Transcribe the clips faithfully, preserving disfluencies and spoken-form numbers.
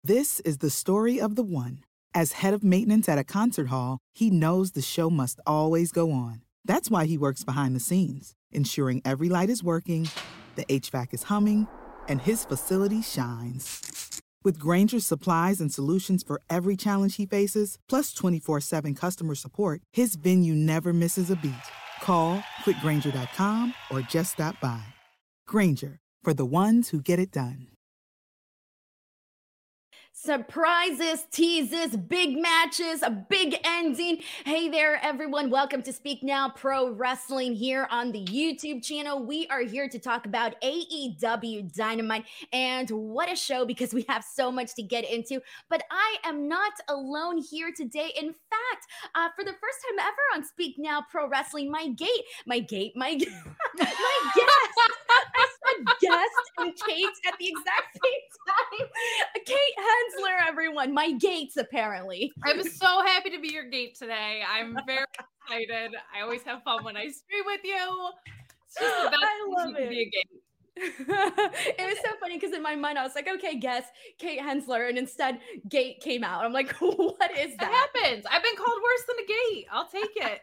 This is the story of the one. As head of maintenance at a concert hall, he knows the show must always go on. That's why he works behind the scenes, ensuring every light is working, the H V A C is humming, and his facility shines. With Grainger's supplies and solutions for every challenge he faces, plus twenty-four seven customer support, his venue never misses a beat. Call quick grainger dot com or just stop by. Grainger, for the ones who get it done. Surprises, teases, big matches, a big ending. Hey there, everyone. Welcome to Speak Now Pro Wrestling here on the YouTube channel. We are here to talk about A E W Dynamite, and what a show, because we have so much to get into. But I am not alone here today. In fact, uh, for the first time ever on Speak Now Pro Wrestling, my gate, my gate, my, my guest, I said guest and Kate at the exact same time. Kate Hensler, everyone. My gates, apparently. I'm so happy to be your gate today. I'm very excited. I always have fun when I stream with you. It's just the best I love to it. be a gate. It was so funny because in my mind I was like, okay, guess Kate Hensler, and instead Gate came out. I'm like, what is that? That happens. I've been called worse than a gate. I'll take it.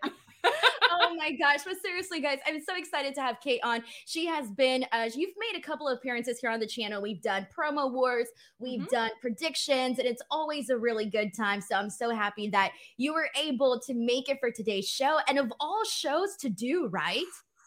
Oh my gosh. But seriously, guys, I'm so excited to have Kate on. She has been, uh, you've made a couple of appearances here on the channel. We've done promo wars, we've mm-hmm. done predictions, and it's always a really good time. So I'm so happy that you were able to make it for today's show. And of all shows to do, right?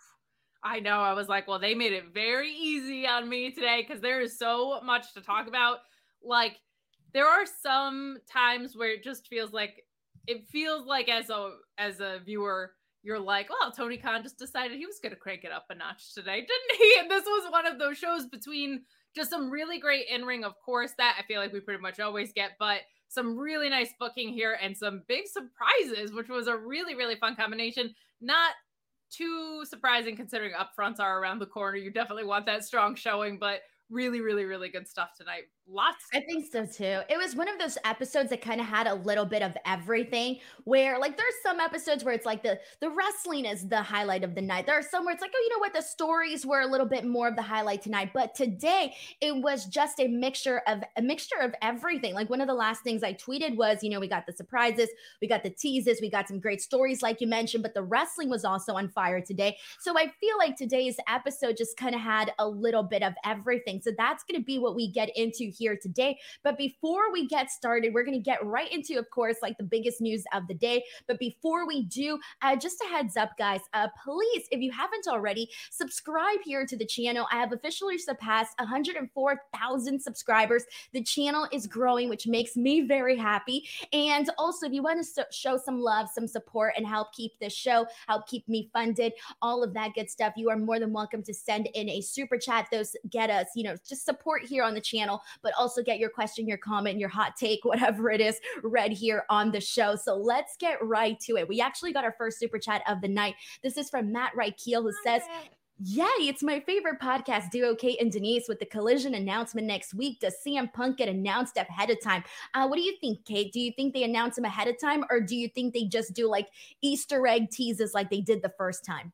I know. I was like, well, they made it very easy on me today because there is so much to talk about. Like, there are some times where it just feels like, it feels like as a as a viewer, you're like, well, Tony Khan just decided he was going to crank it up a notch today, didn't he? And this was one of those shows between just some really great in-ring, of course, that I feel like we pretty much always get, but some really nice booking here and some big surprises, which was a really, really fun combination. Not too surprising considering upfronts are around the corner. You definitely want that strong showing, but really, really, really good stuff tonight. Lots. I think so too. It was one of those episodes that kind of had a little bit of everything, where like there's some episodes where it's like the the wrestling is the highlight of the night. There are some where it's like, oh, you know what, the stories were a little bit more of the highlight tonight. But today it was just a mixture of a mixture of everything. Like one of the last things I tweeted was, you know, we got the surprises, we got the teases, we got some great stories like you mentioned, but the wrestling was also on fire today. So I feel like today's episode just kind of had a little bit of everything. So that's going to be what we get into here today. But before we get started, we're going to get right into, of course, like the biggest news of the day. But before we do, uh, just a heads up, guys, uh, please, if you haven't already, subscribe here to the channel. I have officially surpassed one hundred four thousand subscribers. The channel is growing, which makes me very happy. And also, if you want to show some love, some support, and help keep this show, help keep me funded, all of that good stuff, you are more than welcome to send in a super chat. Those get us, you know, just support here on the channel, but also get your question, your comment, your hot take, whatever it is, read here on the show. So let's get right to it. We actually got our first super chat of the night. This is from Matt Reichel, who says, yay, it's my favorite podcast duo, Kate and Denise, with the Collision announcement next week. Does C M Punk get announced ahead of time? Uh, what do you think, Kate? Do you think they announce him ahead of time, or do you think they just do like Easter egg teases like they did the first time?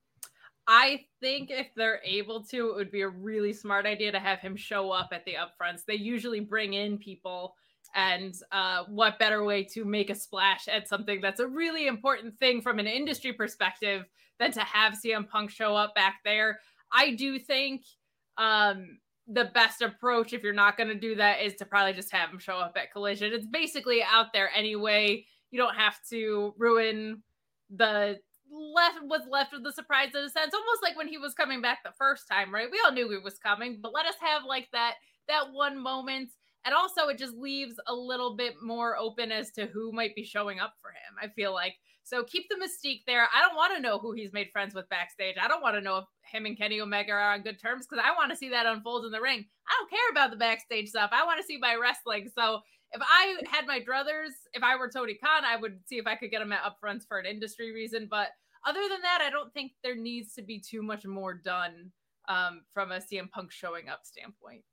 I think if they're able to, it would be a really smart idea to have him show up at the upfronts. They usually bring in people, and uh, what better way to make a splash at something that's a really important thing from an industry perspective than to have C M Punk show up back there. I do think um, the best approach, if you're not going to do that, is to probably just have him show up at Collision. It's basically out there anyway. You don't have to ruin the left what's left of the surprise in a sense, almost like when he was coming back the first time, right? We all knew he was coming, but let us have like that that one moment. And also it just leaves a little bit more open as to who might be showing up for him, I feel like. So keep the mystique there. I don't want to know who he's made friends with backstage. I don't want to know if him and Kenny Omega are on good terms, because I want to see that unfold in the ring. I don't care about the backstage stuff. I want to see my wrestling. So if I had my druthers, if I were Tony Khan, I would see if I could get him at upfronts for an industry reason. But other than that, I don't think there needs to be too much more done um, from a C M Punk showing up standpoint.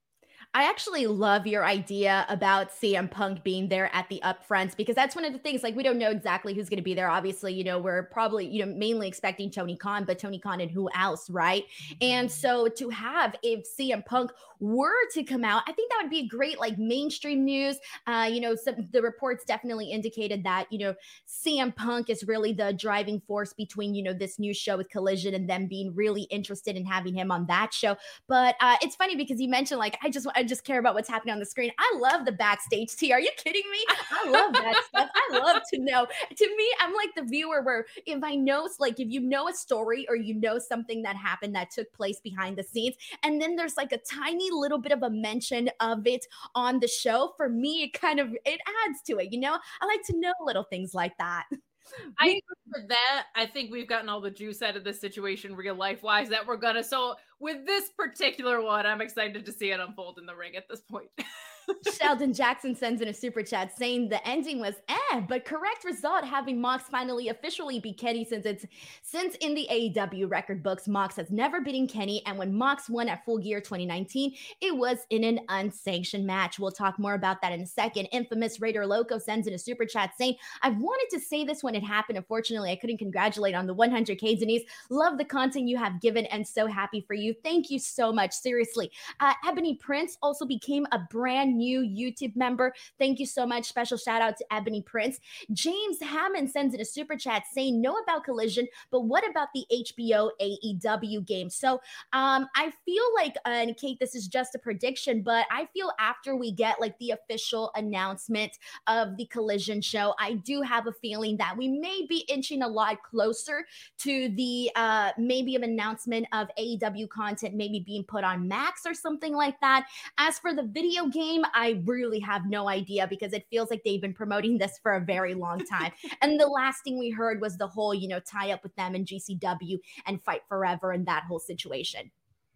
I actually love your idea about C M Punk being there at the upfronts because that's one of the things, like, we don't know exactly who's going to be there. Obviously, you know, we're probably, you know, mainly expecting Tony Khan, but Tony Khan and who else, right? And so to have, if C M Punk were to come out, I think that would be great, like, mainstream news. Uh, you know, some the reports definitely indicated that, you know, C M Punk is really the driving force between, you know, this new show with Collision and them being really interested in having him on that show. But uh, it's funny because you mentioned, like, I just I just care about what's happening on the screen. I love the backstage tea. Are you kidding me? I love that stuff. I love to know. To me, I'm like the viewer where if I know, like, if you know a story or you know something that happened that took place behind the scenes, and then there's like a tiny little bit of a mention of it on the show, for me, it kind of, it adds to it. You know, I like to know little things like that. I agree with that. I think we've gotten all the juice out of this situation real life wise that we're gonna. So with this particular one, I'm excited to see it unfold in the ring at this point. Sheldon Jackson sends in a super chat saying the ending was eh, but correct result, having Mox finally officially beat Kenny, since it's since in the A E W record books, Mox has never beaten Kenny, and when Mox won at Full Gear twenty nineteen, it was in an unsanctioned match. We'll talk more about that in a second. Infamous Raider Loco sends in a super chat saying, I've wanted to say this when it happened. Unfortunately, I couldn't congratulate on the one hundred K, Denise. Love the content you have given and so happy for you. Thank you so much. Seriously. Uh, Ebony Prince also became a brand new YouTube member. Thank you so much. Special shout out to Ebony Prince. James Hammond sends in a super chat saying, know about Collision, but what about the H B O A E W game? So um, I feel like, uh, and Kate, this is just a prediction, but I feel after we get like the official announcement of the Collision show, I do have a feeling that we may be inching a lot closer to the uh, maybe an announcement of A E W content maybe being put on Max or something like that. As for the video game, I really have no idea because it feels like they've been promoting this for a very long time. And the last thing we heard was the whole, you know, tie up with them and G C W and Fight Forever and that whole situation.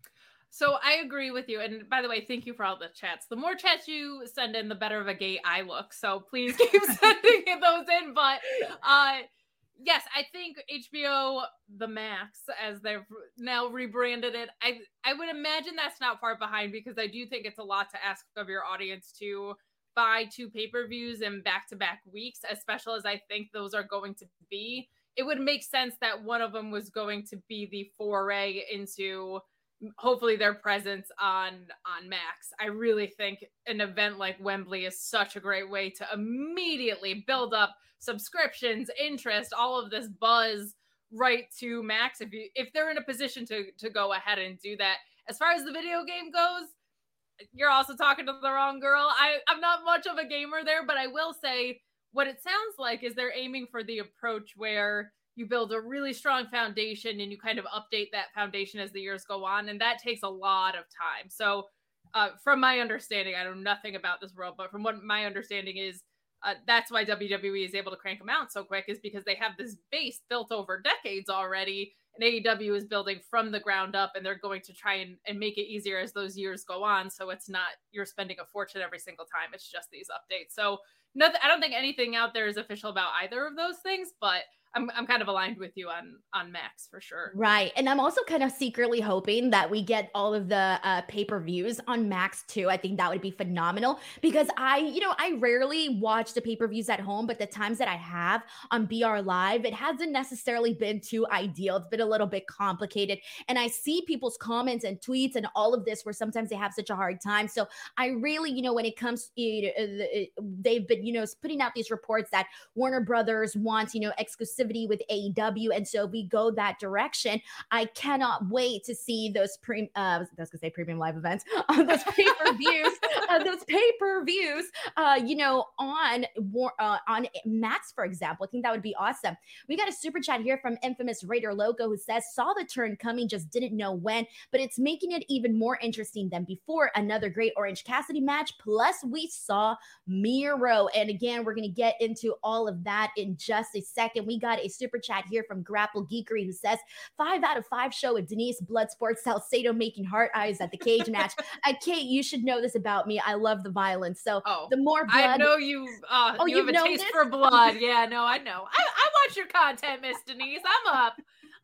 So I agree with you. And by the way, thank you for all the chats. The more chats you send in, the better of a gay I look. So please keep sending those in. But uh, yes, I think H B O The Max, as they've now rebranded it, I, I would imagine that's not far behind because I do think it's a lot to ask of your audience to buy two pay-per-views in back-to-back weeks, especially as I think those are going to be. It would make sense that one of them was going to be the foray into hopefully their presence on on Max. I really think an event like Wembley is such a great way to immediately build up subscriptions, interest, all of this buzz right to Max if you if they're in a position to to go ahead and do that. As far as the video game goes, you're also talking to the wrong girl. I, I'm not much of a gamer there, but I will say what it sounds like is they're aiming for the approach where you build a really strong foundation and you kind of update that foundation as the years go on. And that takes a lot of time. So uh, from my understanding, I know nothing about this world, but from what my understanding is, uh, that's why W W E is able to crank them out so quick, is because they have this base built over decades already. And A E W is building from the ground up, and they're going to try and, and make it easier as those years go on. So it's not, you're spending a fortune every single time. It's just these updates. So nothing, I don't think anything out there is official about either of those things, but I'm I'm kind of aligned with you on on Max for sure. Right. And I'm also kind of secretly hoping that we get all of the uh, pay-per-views on Max too. I think that would be phenomenal because I, you know, I rarely watch the pay-per-views at home, but the times that I have on B R Live, it hasn't necessarily been too ideal. It's been a little bit complicated. And I see people's comments and tweets and all of this where sometimes they have such a hard time. So I really, you know, when it comes, you know, they've been, you know, putting out these reports that Warner Brothers wants, you know, exclusivity with A E W, and so if we go that direction, I cannot wait to see those pre uh I was gonna say premium live events on those pay-per-views uh, those pay-per-views uh you know on uh, on Max, for example. I think that would be awesome. We got a super chat here from Infamous Raider Loco who says, saw the turn coming, just didn't know when, but it's making it even more interesting than before. Another great Orange Cassidy match, plus we saw Miro, and again we're gonna get into all of that in just a second. We got a super chat here from Grapple Geekery who says, five out of five show with Denise Bloodsport Salcedo making heart eyes at the cage match. Uh, Kate, you should know this about me. I love the violence. So oh, the more blood. I know you, uh, oh, you have a taste this? for blood. Yeah, no, I know. I, I watch your content, Miss Denise. I'm up.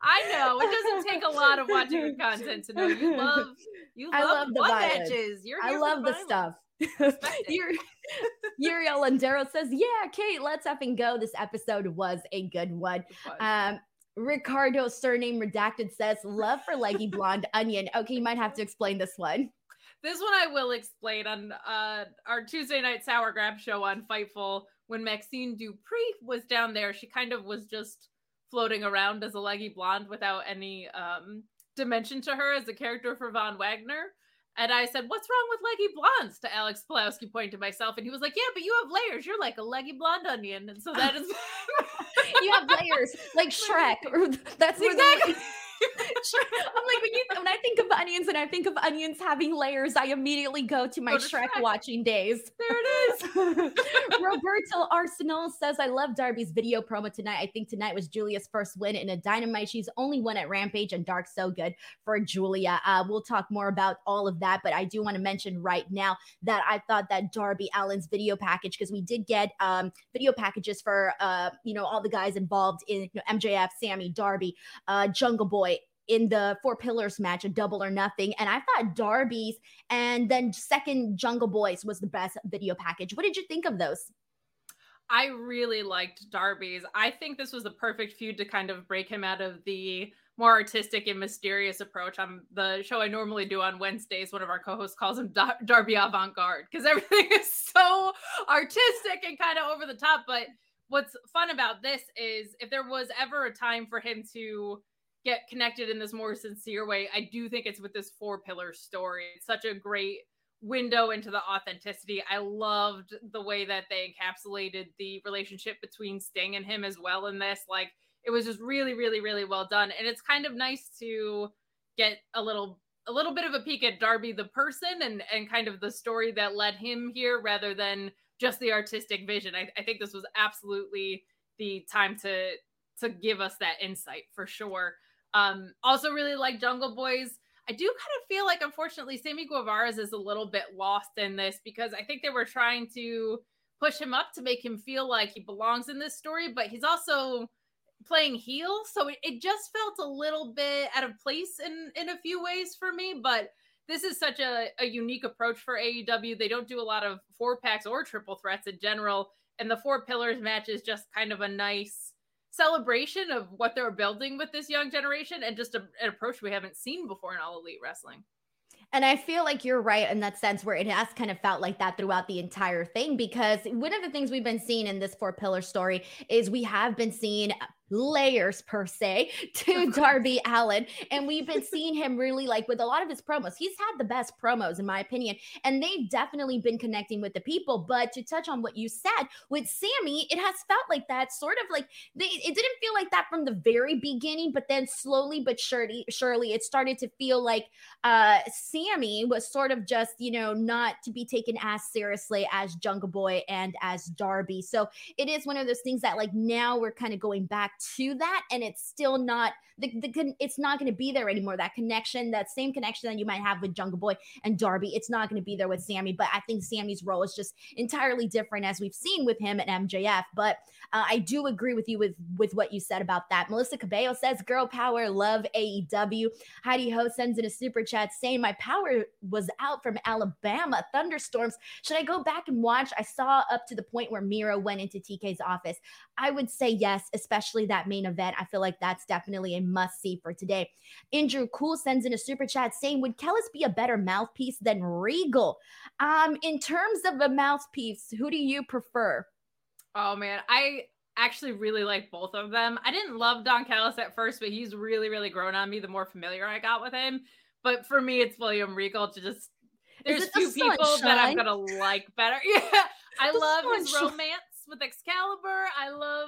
I know it doesn't take a lot of watching your content to know you love you love, I love the violence. matches. You're I here love for the violence. stuff. Yuri- Uriel Landero says, yeah, Kate, let's effing go. This episode was a good one. Um, Ricardo, surname redacted, says, love for leggy blonde onion. Okay, you might have to explain this one. This one I will explain on uh, our Tuesday night Sour Grab show on Fightful. When Maxine Dupree was down there, she kind of was just floating around as a leggy blonde without any um, dimension to her as a character for Von Wagner. And I said, what's wrong with leggy blondes? To Alex Pulowski, pointing to myself. And he was like, yeah, but you have layers. You're like a leggy blonde onion. And so that is... You have layers, like Shrek. Or that's exactly. The... I'm like, when, you, when I think of onions and I think of onions having layers, I immediately go to my go to Shrek, Shrek watching days. There it is. Roberto Arsenal says, I love Darby's video promo tonight. I think tonight was Julia's first win in a Dynamite. She's only won at Rampage, and Dark's so good for Julia. Uh, we'll talk more about all of that, but I do want to mention right now that I thought that Darby Allin's video package, because we did get um, video packages for, uh, you know, all the guys involved in you know, M J F, Sammy, Darby, uh, Jungle Boy, in the Four Pillars match, a double or nothing. And I thought Darby's and then second Jungle Boys was the best video package. What did you think of those? I really liked Darby's. I think this was the perfect feud to kind of break him out of the more artistic and mysterious approach on the show I normally do on Wednesdays. One of our co-hosts calls him Dar- Darby Avant-Garde because everything is so artistic and kind of over the top. But what's fun about this is if there was ever a time for him to get connected in this more sincere way, I do think it's with this four pillar story. It's such a great window into the authenticity. I loved the way that they encapsulated the relationship between Sting and him as well in this. Like, it was just really, really, really well done. And it's kind of nice to get a little a little bit of a peek at Darby the person and, and kind of the story that led him here rather than just the artistic vision. I, I think this was absolutely the time to to give us that insight for sure. Um, also really like Jungle Boys. I do kind of feel like, unfortunately, Sammy Guevara is a little bit lost in this because I think they were trying to push him up to make him feel like he belongs in this story, but he's also playing heel. So it, it just felt a little bit out of place in, in a few ways for me, but this is such a, a unique approach for A E W. They don't do a lot of four packs or triple threats in general. And the Four Pillars match is just kind of a nice celebration of what they're building with this young generation and just a, an approach we haven't seen before in All Elite Wrestling. And I feel like you're right in that sense where it has kind of felt like that throughout the entire thing, because one of the things we've been seeing in this four pillar story is we have been seeing layers per se to Darby Allin. And we've been seeing him really like with a lot of his promos. He's had the best promos in my opinion, and they've definitely been connecting with the people. But to touch on what you said with Sammy, it has felt like that sort of like they, it didn't feel like that from the very beginning, but then slowly but surely, surely it started to feel like uh, Sammy was sort of just, you know, not to be taken as seriously as Jungle Boy and as Darby. So it is one of those things that like now we're kind of going back to that, and it's still not the, the it's not going to be there anymore. That connection, that same connection that you might have with Jungle Boy and Darby, it's not going to be there with Sammy. But I think Sammy's role is just entirely different as we've seen with him at M J F. But uh, I do agree with you with with what you said about that. Melissa Cabello says, "Girl power, love A E W." Heidi Ho sends in a super chat saying, "My power was out from Alabama thunderstorms. Should I go back and watch? I saw up to the point where Miro went into T K's office." I would say yes, especially that main event. I feel like that's definitely a must-see for today. Andrew Cool sends in a super chat saying, "Would Kellis be a better mouthpiece than Regal?" Um, in terms of a mouthpiece, who do you prefer? Oh, man. I actually really like both of them. I didn't love Don Callis at first, but he's really, really grown on me the more familiar I got with him. But for me, it's William Regal. To just There's few the people sunshine? that I'm going to like better. Yeah, I the love sunshine. his romance with Excalibur. I love...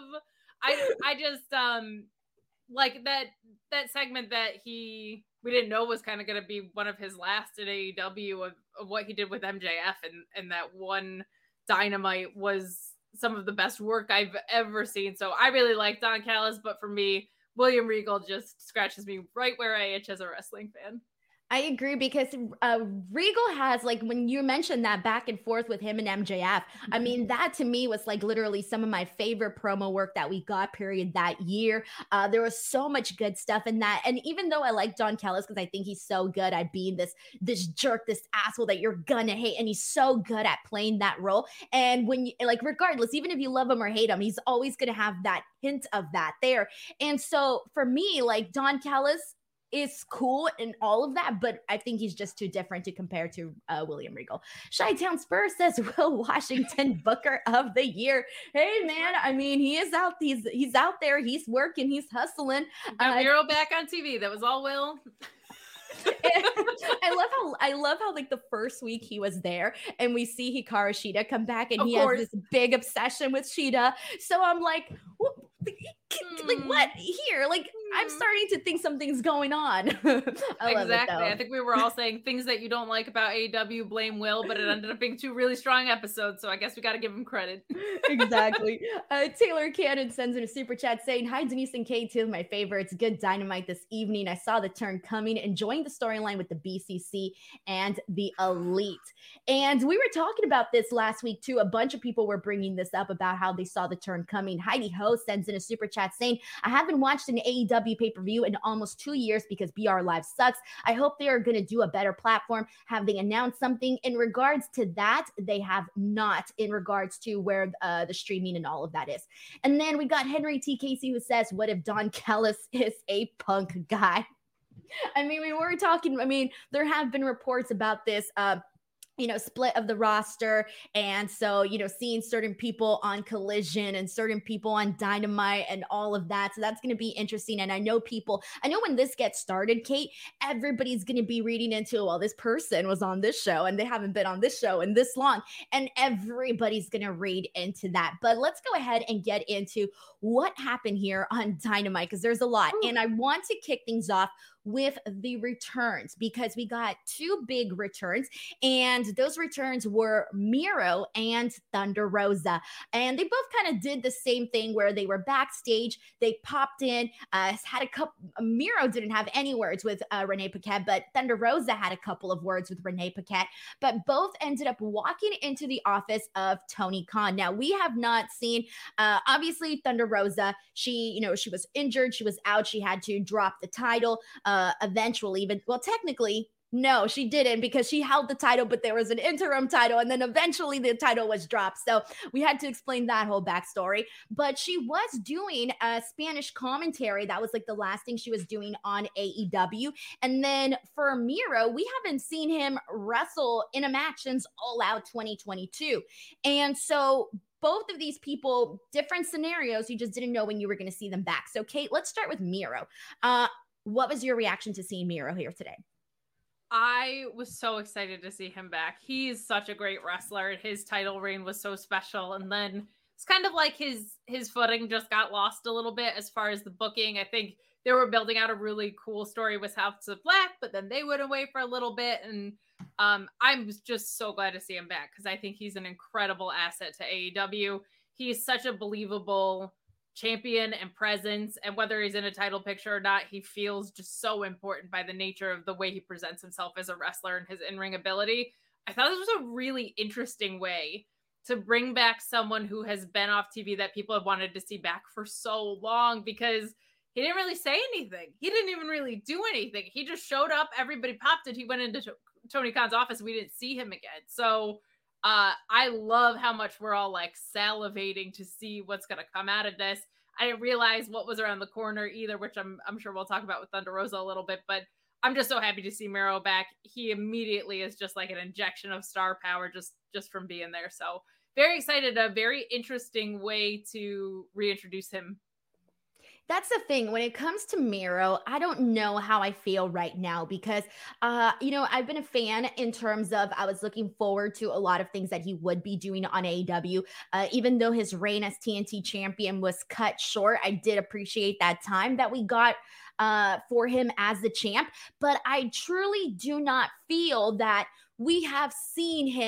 I I just um like that that segment that he we didn't know was kind of going to be one of his last at A E W of, of what he did with M J F, and and that one Dynamite was some of the best work I've ever seen. So I really like Don Callis, but for me, William Regal just scratches me right where I itch as a wrestling fan. I agree because uh, Regal has, like, when you mentioned that back and forth with him and M J F, I mean, that to me was like literally some of my favorite promo work that we got, period, that year. Uh, there was so much good stuff in that. And even though I like Don Callis because I think he's so good at being this, this jerk, this asshole that you're gonna hate, and he's so good at playing that role. And when you, like, regardless, even if you love him or hate him, he's always gonna have that hint of that there. And so for me, like, Don Callis is cool and all of that, but I think he's just too different to compare to uh, William Regal. Chi-Town Spurs says Will Washington Booker of the Year. Hey man, I mean, he is out. He's he's out there. He's working. He's hustling. Got uh, Miro back on T V. That was all Will. I love how I love how like the first week he was there and we see Hikaru Shida come back and of he course. has this big obsession with Shida. So I'm like, what? Like what here? Like I'm starting to think something's going on. I love exactly. It, I think we were all saying things that you don't like about A E W, blame Will, but it ended up being two really strong episodes. So I guess we got to give him credit. Exactly. Uh, Taylor Cannon sends in a super chat saying, "Hi Denise and Kate, two of my favorites. Good Dynamite this evening. I saw the turn coming, enjoying the storyline with the B C C and the Elite." And we were talking about this last week too. A bunch of people were bringing this up about how they saw the turn coming. Heidi Ho sends in a super chat saying, "I haven't watched an A E W pay-per-view in almost two years because B R Live sucks. I hope they are going to do a better platform. Have they announced something in regards to that?" They have not, in regards to where uh, the streaming and all of that is. And then we got Henry T. Casey who says, "What if Don Callis is a punk guy?" I mean, we were talking, I mean, there have been reports about this, uh, you know, split of the roster. And so, you know, seeing certain people on Collision and certain people on Dynamite and all of that. So that's going to be interesting. And I know people, I know when this gets started, Kate, everybody's going to be reading into, well, this person was on this show and they haven't been on this show in this long. And everybody's going to read into that. But let's go ahead and get into what happened here on Dynamite, because there's a lot. Ooh. And I want to kick things off with the returns, because we got two big returns, and those returns were Miro and Thunder Rosa. And they both kind of did the same thing where they were backstage, they popped in, uh, had a couple, Miro didn't have any words with uh, Renee Paquette, but Thunder Rosa had a couple of words with Renee Paquette, but both ended up walking into the office of Tony Khan. Now, we have not seen, uh, obviously Thunder Rosa, she, you know, she was injured, she was out, she had to drop the title, uh, Uh, eventually, but well, technically, no, she didn't, because she held the title, but there was an interim title, and then eventually the title was dropped. So we had to explain that whole backstory. But she was doing a Spanish commentary. That was like the last thing she was doing on A E W. And then for Miro, we haven't seen him wrestle in a match since All Out twenty twenty-two. And so both of these people, different scenarios, you just didn't know when you were going to see them back. So Kate, let's start with Miro. Uh, What was your reaction to seeing Miro here today? I was so excited to see him back. He's such a great wrestler. His title reign was so special. And then it's kind of like his his footing just got lost a little bit as far as the booking. I think they were building out a really cool story with House of Black, but then they went away for a little bit. And um, I'm just so glad to see him back, because I think he's an incredible asset to A E W. He's such a believable champion and presence, and whether he's in a title picture or not, he feels just so important by the nature of the way he presents himself as a wrestler and his in-ring ability. I thought this was a really interesting way to bring back someone who has been off T V that people have wanted to see back for so long, because he didn't really say anything. He didn't even really do anything. He just showed up, everybody popped it, he went into Tony Khan's office, we didn't see him again. So Uh, I love how much we're all like salivating to see what's going to come out of this. I didn't realize what was around the corner either, which I'm I'm sure we'll talk about with Thunder Rosa a little bit, but I'm just so happy to see Miro back. He immediately is just like an injection of star power just, just from being there. So very excited, a very interesting way to reintroduce him. That's the thing. When it comes to Miro, I don't know how I feel right now, because, uh, you know, I've been a fan in terms of I was looking forward to a lot of things that he would be doing on A E W. Uh, even though his reign as T N T champion was cut short, I did appreciate that time that we got uh, for him as the champ. But I truly do not feel that we have seen him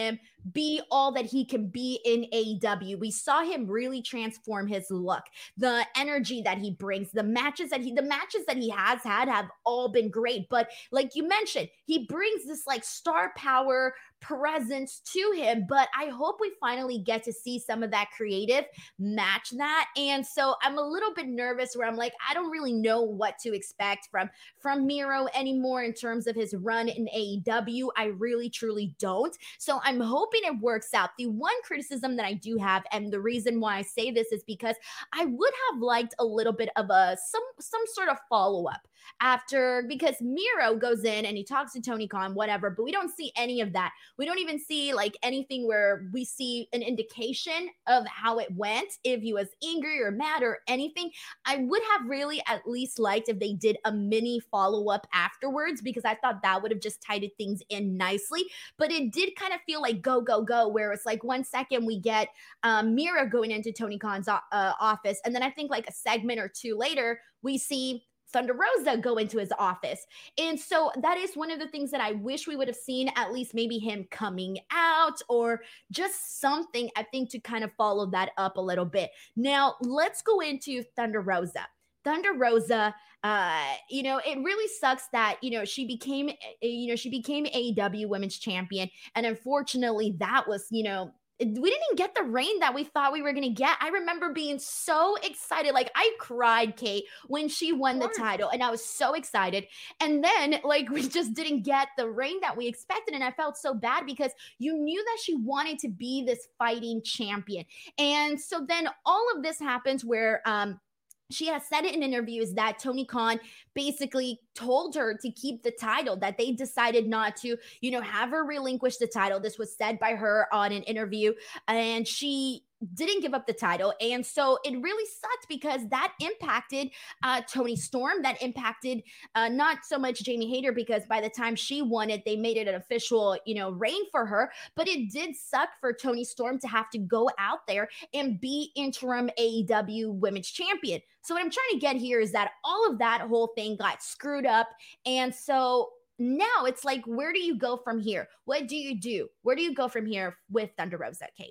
be all that he can be in A E W. We saw him really transform his look, the energy that he brings, the matches that he, the matches that he has had have all been great. But like you mentioned, he brings this like star power presence to him, but I hope we finally get to see some of that creative match that. And so I'm a little bit nervous where I'm like, I don't really know what to expect from from Miro anymore in terms of his run in A E W. I really truly don't. So I'm hoping it works out. The one criticism that I do have, and the reason why I say this, is because I would have liked a little bit of a some some sort of follow-up after, because Miro goes in and he talks to Tony Khan, whatever, but we don't see any of that. We don't even see like anything where we see an indication of how it went, if he was angry or mad or anything. I would have really at least liked if they did a mini follow-up afterwards, because I thought that would have just tidied things in nicely. But it did kind of feel like go, go, go, where it's like one second we get um, Miro going into Tony Khan's uh, office, and then I think like a segment or two later, we see Thunder Rosa go into his office. And so that is one of the things that I wish we would have seen, at least maybe him coming out or just something, I think, to kind of follow that up a little bit. Now, let's go into Thunder Rosa. Thunder Rosa, uh, you know, it really sucks that, you know, she became, you know, she became A E W Women's Champion. And unfortunately, that was, you know, we didn't even get the reign that we thought we were going to get. I remember being so excited. Like, I cried, Kate, when she won the title, and I was so excited. And then, like, we just didn't get the reign that we expected. And I felt so bad because you knew that she wanted to be this fighting champion. And so then all of this happens where, um, she has said it in interviews that Tony Khan basically told her to keep the title, that they decided not to, you know, have her relinquish the title. This was said by her on an interview, and she didn't give up the title. And so it really sucked because that impacted uh, Toni Storm. That impacted uh, not so much Jamie Hayter, because by the time she won it, they made it an official, you know, reign for her. But it did suck for Toni Storm to have to go out there and be interim A E W Women's Champion. So what I'm trying to get here is that all of that whole thing got screwed up. And so now it's like, where do you go from here? What do you do? Where do you go from here with Thunder Rosa, Kate?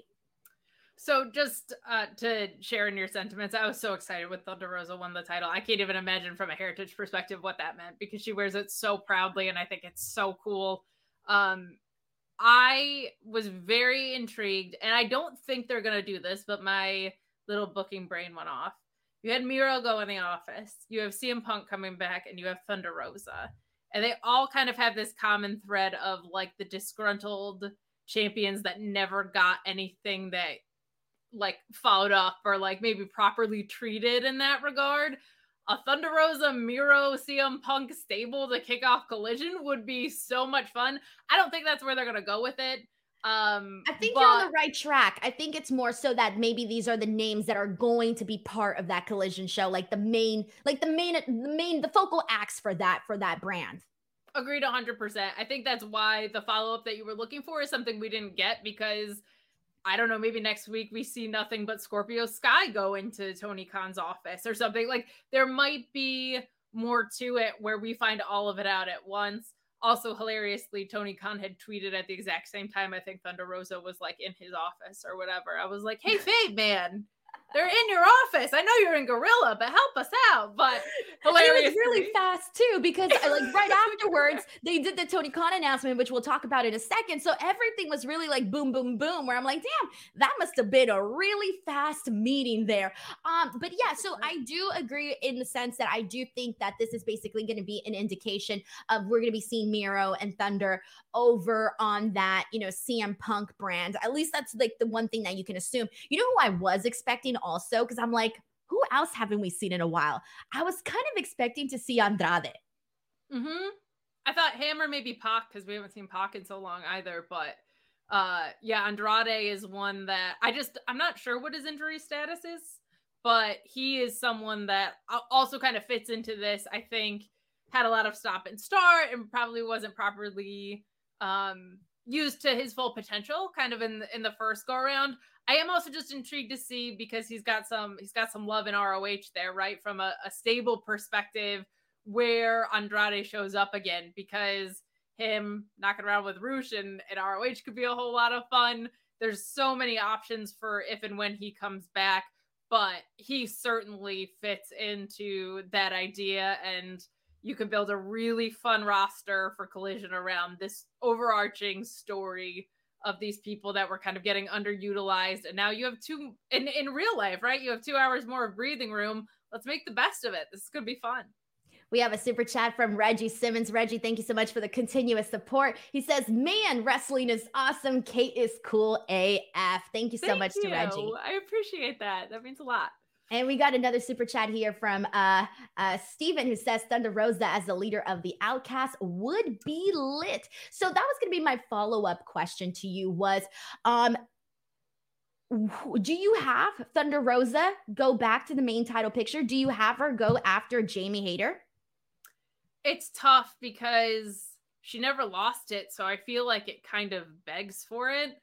So just uh, to share in your sentiments, I was so excited when Thunder Rosa won the title. I can't even imagine from a heritage perspective what that meant, because she wears it so proudly, and I think it's so cool. Um, I was very intrigued, and I don't think they're going to do this, but my little booking brain went off. You had Miro go in the office, you have C M Punk coming back, and you have Thunder Rosa. And they all kind of have this common thread of like the disgruntled champions that never got anything that like followed up or like maybe properly treated in that regard. A Thunder Rosa, Miro, C M Punk stable to kick off Collision would be so much fun. I don't think that's where they're going to go with it. Um, I think but... you're on the right track. I think it's more so that maybe these are the names that are going to be part of that Collision show, like the main, like the main, the main, the focal acts for that, for that brand. Agreed one hundred percent. I think that's why the follow-up that you were looking for is something we didn't get, because I don't know, maybe next week we see nothing but Scorpio Sky go into Tony Khan's office or something. Like, there might be more to it where we find all of it out at once. Also, hilariously, Tony Khan had tweeted at the exact same time I think Thunder Rosa was like in his office or whatever. I was like, hey, Fade Man, they're in your office. I know you're in Gorilla, but help us out. But hilarious. It was really fast too, because like right afterwards they did the Tony Khan announcement, which we'll talk about in a second. So everything was really like boom, boom, boom, where I'm like, damn, that must have been a really fast meeting there. Um, but yeah, so I do agree in the sense that I do think that this is basically going to be an indication of we're going to be seeing Miro and Thunder over on that, you know, C M Punk brand. At least that's like the one thing that you can assume. You know who I was expecting also, because I'm like, who else haven't we seen in a while? I was kind of expecting to see Andrade. Mm-hmm. I thought Hammer, maybe Pac, because we haven't seen Pac in so long either. But uh, yeah, Andrade is one that I just, I'm not sure what his injury status is, but he is someone that also kind of fits into this. I think had a lot of stop and start and probably wasn't properly um, used to his full potential kind of in the, in the first go around. I am also just intrigued to see, because he's got some he's got some love in R O H there, right? From a, a stable perspective, where Andrade shows up again, because him knocking around with Roosh and, and R O H could be a whole lot of fun. There's so many options for if and when he comes back, but he certainly fits into that idea, and you can build a really fun roster for Collision around this overarching story of these people that were kind of getting underutilized. And now you have two in, in real life, right? You have two hours more of breathing room. Let's make the best of it. This is going to be fun. We have a super chat from Reggie Simmons. Reggie, thank you so much for the continuous support. He says, man, wrestling is awesome. Kate is cool A F. Thank you so thank much you. to Reggie. I appreciate that. That means a lot. And we got another super chat here from uh, uh, Steven, who says Thunder Rosa as the leader of the Outcast would be lit. So that was going to be my follow-up question to you was, um, do you have Thunder Rosa go back to the main title picture? Do you have her go after Jamie Hayter? It's tough because she never lost it, so I feel like it kind of begs for it.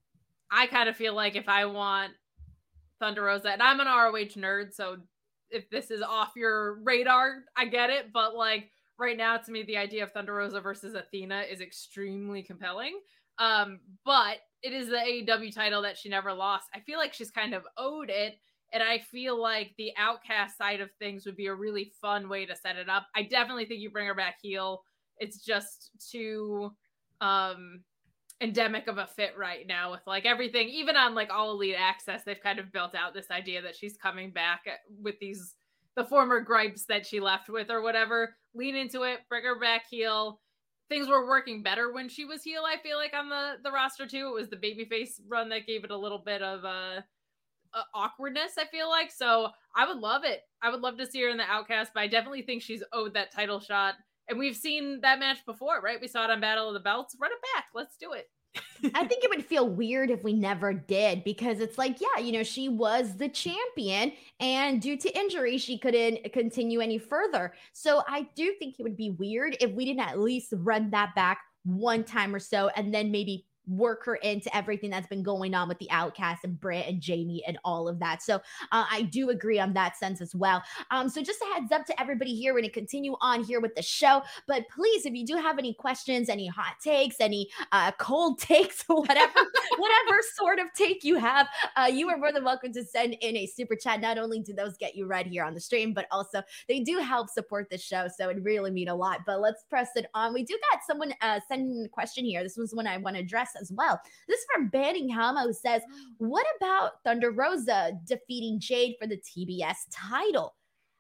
I kind of feel like if I want Thunder Rosa, and I'm an R O H nerd, so if this is off your radar, I get it, but like right now to me the idea of Thunder Rosa versus Athena is extremely compelling. Um, but it is the A E W title that she never lost. I feel like she's kind of owed it, and I feel like the Outcast side of things would be a really fun way to set it up. I definitely think you bring her back heel. It's just too um endemic of a fit right now with like everything, even on like All Elite Access, they've kind of built out this idea that she's coming back with these, the former gripes that she left with or whatever. Lean into it, bring her back heel. Things were working better when she was heel, I feel like, on the, the roster too. It was the babyface run that gave it a little bit of uh, uh, awkwardness, I feel like. So I would love it. I would love to see her in the Outcast, but I definitely think she's owed that title shot. And we've seen that match before, right? We saw it on Battle of the Belts. Run it back. Let's do it. I think it would feel weird if we never did, because it's like, yeah, you know, she was the champion and due to injury, she couldn't continue any further. So I do think it would be weird if we didn't at least run that back one time or so and then maybe work her into everything that's been going on with the Outcast and Britt and Jamie and all of that. So uh, I do agree on that sense as well. Um, so just a heads up to everybody here, we're going to continue on here with the show, but please, if you do have any questions, any hot takes, any uh, cold takes, whatever, whatever sort of take you have, uh, you are more than welcome to send in a super chat. Not only do those get you right here on the stream, but also they do help support the show. So it really mean a lot, but let's press it on. We do got someone uh, sending a question here. This was one I want to address as well. This is from Banningham, who says, what about Thunder Rosa defeating Jade for the T B S title?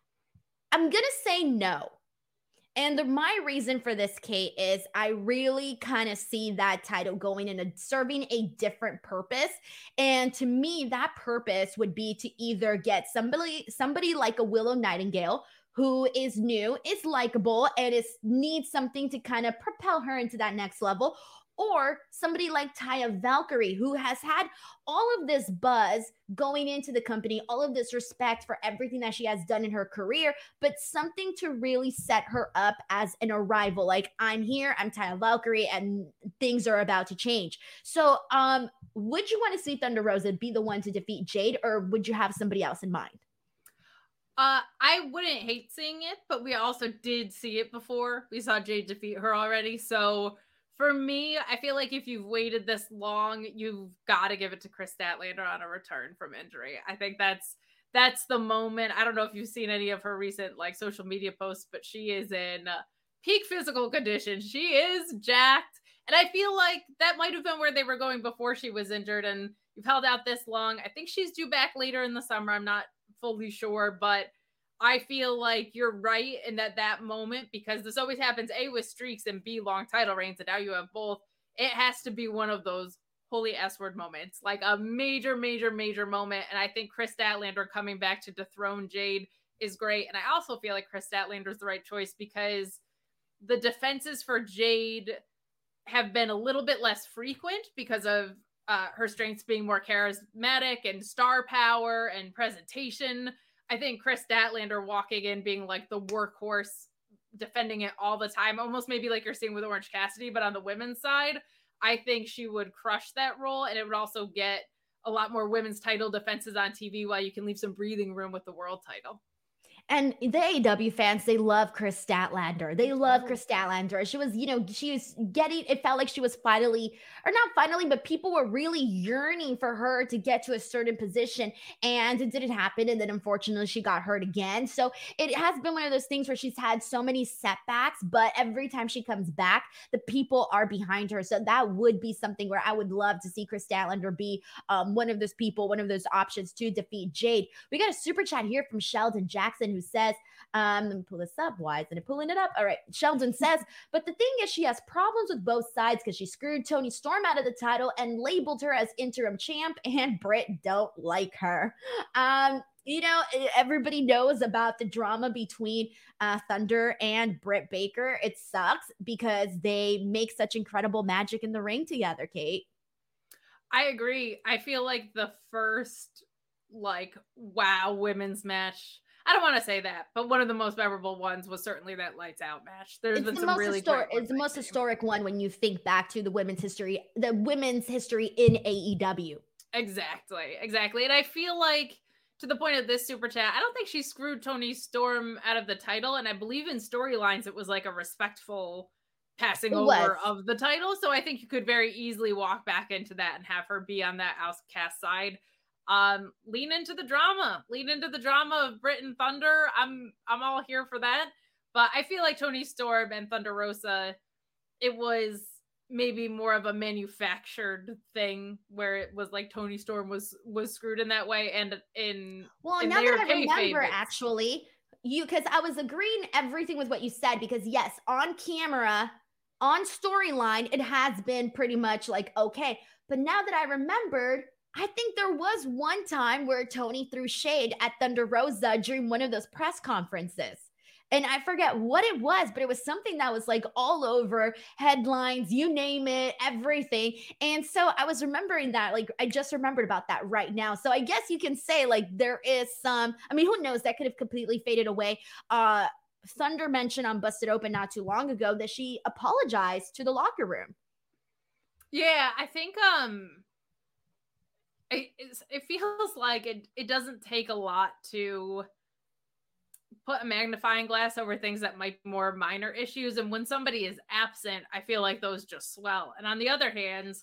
I'm going to say no. And the, my reason for this, Kate, is I really kind of see that title going in a serving a different purpose. And to me, that purpose would be to either get somebody, somebody like a Willow Nightingale who is new, is likable, and is needs something to kind of propel her into that next level. Or somebody like Taya Valkyrie, who has had all of this buzz going into the company, all of this respect for everything that she has done in her career, but something to really set her up as an arrival. Like, I'm here, I'm Taya Valkyrie, and things are about to change. So um, would you want to see Thunder Rosa be the one to defeat Jade, or would you have somebody else in mind? Uh, I wouldn't hate seeing it, but we also did see it before. We saw Jade defeat her already, so... For me, I feel like if you've waited this long, you've got to give it to Chris Statlander on a return from injury. I think that's that's the moment. I don't know if you've seen any of her recent like social media posts, but she is in uh, peak physical condition. She is jacked. And I feel like that might have been where they were going before she was injured. And you've held out this long. I think she's due back later in the summer. I'm not fully sure, but I feel like you're right in that that moment, because this always happens, A, with streaks, and B, long title reigns, and now you have both. It has to be one of those holy S-word moments, like a major, major, major moment. And I think Chris Statlander coming back to dethrone Jade is great. And I also feel like Chris Statlander is the right choice because the defenses for Jade have been a little bit less frequent because of uh, her strengths being more charismatic and star power and presentation. I think Chris Statlander walking in being like the workhorse, defending it all the time, almost maybe like you're seeing with Orange Cassidy, but on the women's side, I think she would crush that role. And it would also get a lot more women's title defenses on T V while you can leave some breathing room with the world title. And the A E W fans, they love Kris Statlander. They love Kris Statlander. She was, you know, she was getting, it felt like she was finally, or not finally, but people were really yearning for her to get to a certain position. And it didn't happen. And then unfortunately, she got hurt again. So it has been one of those things where she's had so many setbacks, but every time she comes back, the people are behind her. So that would be something where I would love to see Kris Statlander be um, one of those people, one of those options to defeat Jade. We got a super chat here from Sheldon Jackson who says, um, let me pull this up. Why isn't it pulling it up? All right. Sheldon says, but the thing is, she has problems with both sides because she screwed Toni Storm out of the title and labeled her as interim champ, and Britt don't like her. Um, you know, everybody knows about the drama between uh, Thunder and Britt Baker. It sucks because they make such incredible magic in the ring together, Kate. I agree. I feel like the first, like, wow women's match, I don't want to say that, but one of the most memorable ones was certainly that Lights Out match. There's it's been the some most really historic. great It's the ones, most I think. historic one when you think back to the women's history, the women's history in A E W. Exactly, exactly. And I feel like, to the point of this super chat, I don't think she screwed Toni Storm out of the title. And I believe in storylines, it was like a respectful passing It over was. of the title. So I think you could very easily walk back into that and have her be on that outcast side. Um, lean into the drama, lean into the drama of Britt and Thunder. I'm, I'm all here for that. But I feel like Toni Storm and Thunder Rosa, it was maybe more of a manufactured thing where it was like Toni Storm was, was screwed in that way. And in, Well, in now their that I remember, favorites. actually, you, because I was agreeing everything with what you said, because yes, on camera, on storyline, it has been pretty much like, okay. But now that I remembered, I think there was one time where Toni threw shade at Thunder Rosa during one of those press conferences. And I forget what it was, but it was something that was like all over headlines, you name it, everything. And so I was remembering that, like, I just remembered about that right now. So I guess you can say, like, there is some, I mean, who knows, that could have completely faded away. Uh, Thunder mentioned on Busted Open not too long ago that she apologized to the locker room. Yeah, I think um, it, it feels like it, it doesn't take a lot to put a magnifying glass over things that might be more minor issues. And when somebody is absent, I feel like those just swell. And on the other hand,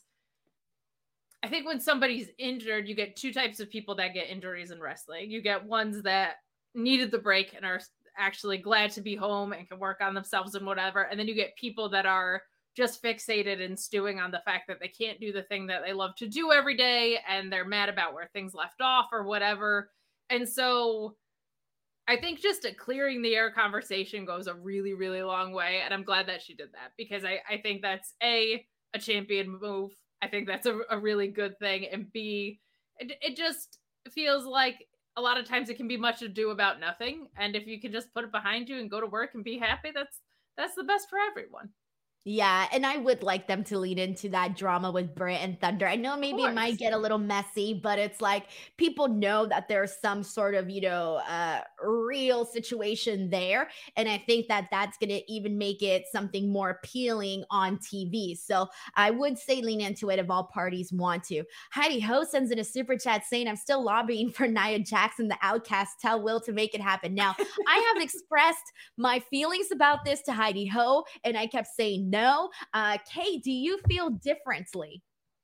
I think when somebody's injured, you get two types of people that get injuries in wrestling. You get ones that needed the break and are actually glad to be home and can work on themselves and whatever. And then you get people that are just fixated and stewing on the fact that they can't do the thing that they love to do every day. And they're mad about where things left off or whatever. And so I think just a clearing the air conversation goes a really, really long way. And I'm glad that she did that, because I, I think that's a, a champion move. I think that's a, a really good thing. And B, it, it just feels like a lot of times it can be much ado about nothing. And if you can just put it behind you and go to work and be happy, that's, that's the best for everyone. Yeah, and I would like them to lead into that drama with Britt and Thunder. I know maybe it might get a little messy, but it's like people know that there's some sort of, you know, uh, real situation there. And I think that that's going to even make it something more appealing on T V. So I would say lean into it if all parties want to. Heidi Ho sends in a super chat saying, I'm still lobbying for Nia Jackson, the Outcast. Tell Will to make it happen. Now, I have expressed my feelings about this to Heidi Ho, and I kept saying no. No. Uh, Kay, do you feel differently?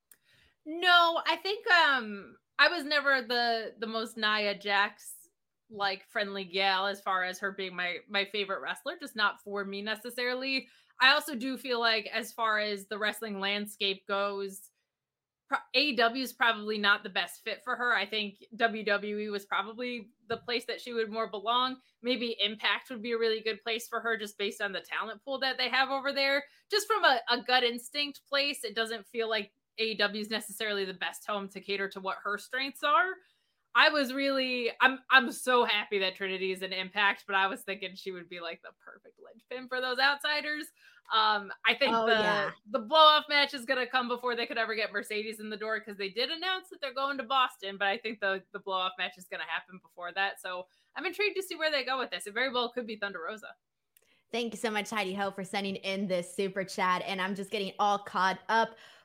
No, I think um, I was never the the most Nia Jax like friendly gal as far as her being my my favorite wrestler, just not for me necessarily. I also do feel like as far as the wrestling landscape goes, A E W is probably not the best fit for her. I think W W E was probably the place that she would more belong. Maybe Impact would be a really good place for her just based on the talent pool that they have over there. Just from a, a gut instinct place, it doesn't feel like A E W is necessarily the best home to cater to what her strengths are. I was really, I'm I'm so happy that Trinity is an Impact, but I was thinking she would be like the perfect linchpin for those outsiders. Um, I think oh, the yeah. the blow-off match is going to come before they could ever get Mercedes in the door, because they did announce that they're going to Boston, but I think the, the blow-off match is going to happen before that. So I'm intrigued to see where they go with this. It very well could be Thunder Rosa. Thank you so much, Heidi Ho, for sending in this super chat. And I'm just getting all caught up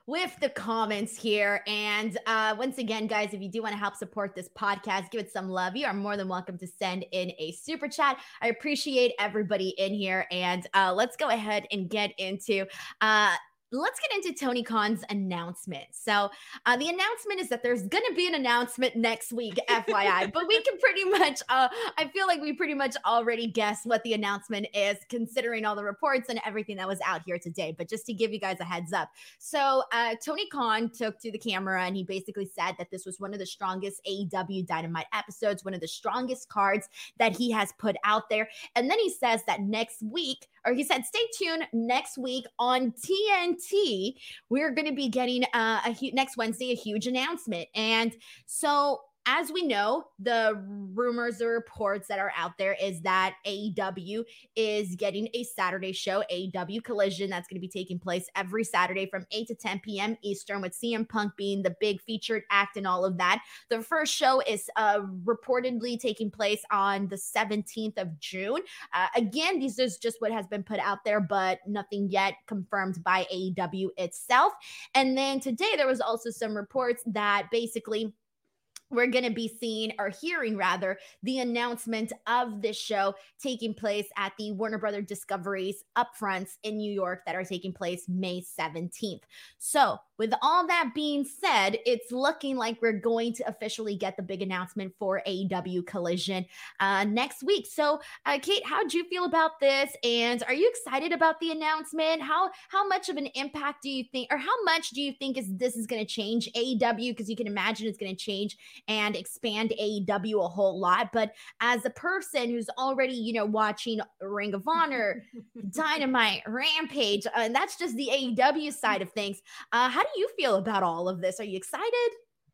with the comments here. And uh, once again, guys, if you do want to help support this podcast, give it some love, you are more than welcome to send in a super chat. I appreciate everybody in here. And uh, let's go ahead and get into uh, let's get into Tony Khan's announcement. So uh, the announcement is that there's going to be an announcement next week, F Y I, but we can pretty much, uh, I feel like we pretty much already guessed what the announcement is, considering all the reports and everything that was out here today. But just to give you guys a heads up. So uh, Tony Khan took to the camera and he basically said that this was one of the strongest A E W Dynamite episodes, one of the strongest cards that he has put out there. And then he says that next week, or he said, stay tuned next week on T N T. We're going to be getting uh, a hu- next Wednesday, a huge announcement. And so as we know, the rumors, the reports that are out there is that A E W is getting a Saturday show, A E W Collision, that's going to be taking place every Saturday from eight to ten p.m. Eastern, with C M Punk being the big featured act and all of that. The first show is uh, reportedly taking place on the seventeenth of June. Uh, again, this is just what has been put out there, but nothing yet confirmed by A E W itself. And then today there was also some reports that basically we're going to be seeing, or hearing rather, the announcement of this show taking place at the Warner Brothers Discovery's upfronts in New York that are taking place May seventeenth. So with all that being said, it's looking like we're going to officially get the big announcement for A E W Collision uh, next week. So uh, Kate, how do you feel about this? And are you excited about the announcement? How, how much of an impact do you think, or how much do you think is this is going to change A E W? Because you can imagine it's going to change and expand A E W a whole lot. But as a person who's already, you know, watching Ring of Honor, Dynamite, Rampage, uh, and that's just the A E W side of things. Uh, how do you feel about all of this? Are you excited?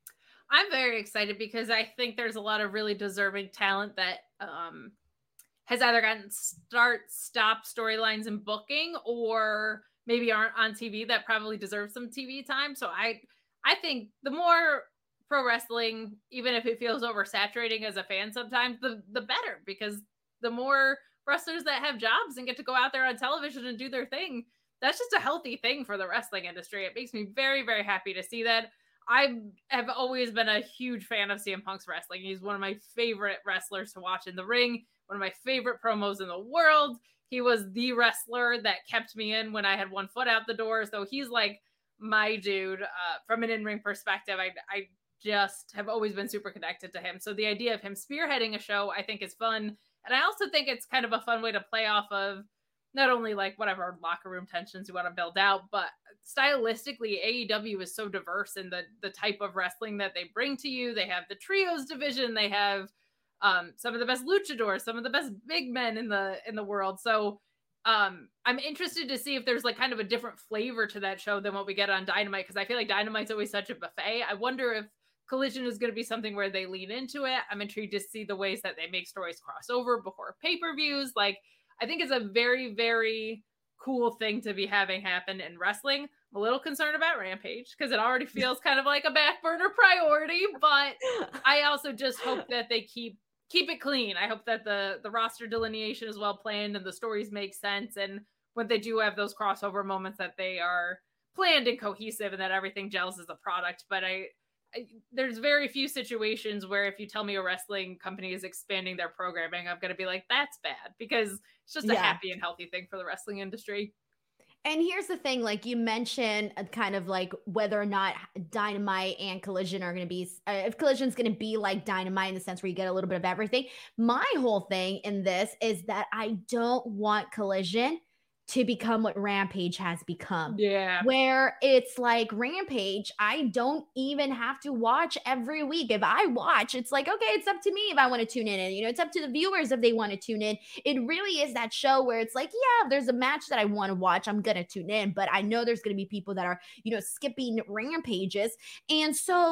I'm very excited because I think there's a lot of really deserving talent that um, has either gotten start, stop storylines and booking, or maybe aren't on T V that probably deserve some T V time. So I, I think the more pro wrestling, even if it feels oversaturating as a fan sometimes, the the better, because the more wrestlers that have jobs and get to go out there on television and do their thing, that's just a healthy thing for the wrestling industry. It makes me very, very happy to see that. I have always been a huge fan of C M Punk's wrestling. He's one of my favorite wrestlers to watch in the ring, one of my favorite promos in the world. He was the wrestler that kept me in when I had one foot out the door. So he's like my dude uh, from an in-ring perspective. I, I just have always been super connected to him. So the idea of him spearheading a show, I think, is fun. And I also think it's kind of a fun way to play off of not only like whatever locker room tensions you want to build out, but stylistically, A E W is so diverse in the the type of wrestling that they bring to you. They have the trios division. They have um, some of the best luchadors, some of the best big men in the in the world. So um, I'm interested to see if there's like kind of a different flavor to that show than what we get on Dynamite, because I feel like Dynamite's always such a buffet. I wonder if Collision is going to be something where they lean into it. I'm intrigued to see the ways that they make stories cross over before pay-per-views. Like, I think it's a very, very cool thing to be having happen in wrestling. I'm a little concerned about Rampage because it already feels kind of like a back burner priority, but I also just hope that they keep keep it clean. I hope that the the roster delineation is well planned and the stories make sense, and when they do have those crossover moments, that they are planned and cohesive and that everything gels as a product. But I there's very few situations where if you tell me a wrestling company is expanding their programming, I'm going to be like, that's bad, because it's just a Yeah. happy and healthy thing for the wrestling industry. And here's the thing, like you mentioned, uh, kind of like whether or not Dynamite and Collision are going to be, uh, if Collision's going to be like Dynamite in the sense where you get a little bit of everything. My whole thing in this is that I don't want Collision to become what Rampage has become. Yeah. Where it's like Rampage, I don't even have to watch every week. If I watch, it's like, okay, it's up to me if I want to tune in. And, you know, it's up to the viewers if they want to tune in. It really is that show where it's like, yeah, if there's a match that I want to watch, I'm going to tune in. But I know there's going to be people that are, you know, skipping Rampages. And so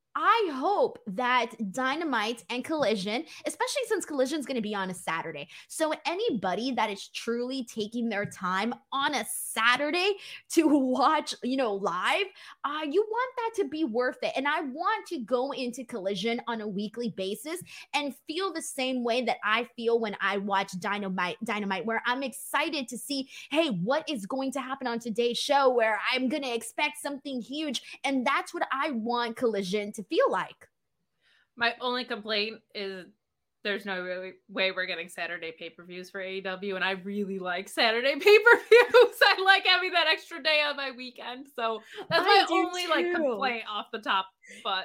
I hope that Dynamite and Collision, especially since Collision is going to be on a Saturday. So anybody that is truly taking their time on a Saturday to watch, you know, live, uh, you want that to be worth it. And I want to go into Collision on a weekly basis and feel the same way that I feel when I watch Dynamite, Dynamite, where I'm excited to see, hey, what is going to happen on today's show, where I'm going to expect something huge. And that's what I want Collision to feel like. My only complaint is there's no really way we're getting Saturday pay-per-views for A E W, and I really like Saturday pay-per-views. I like having that extra day on my weekend, so that's my only too. like complaint off the top. But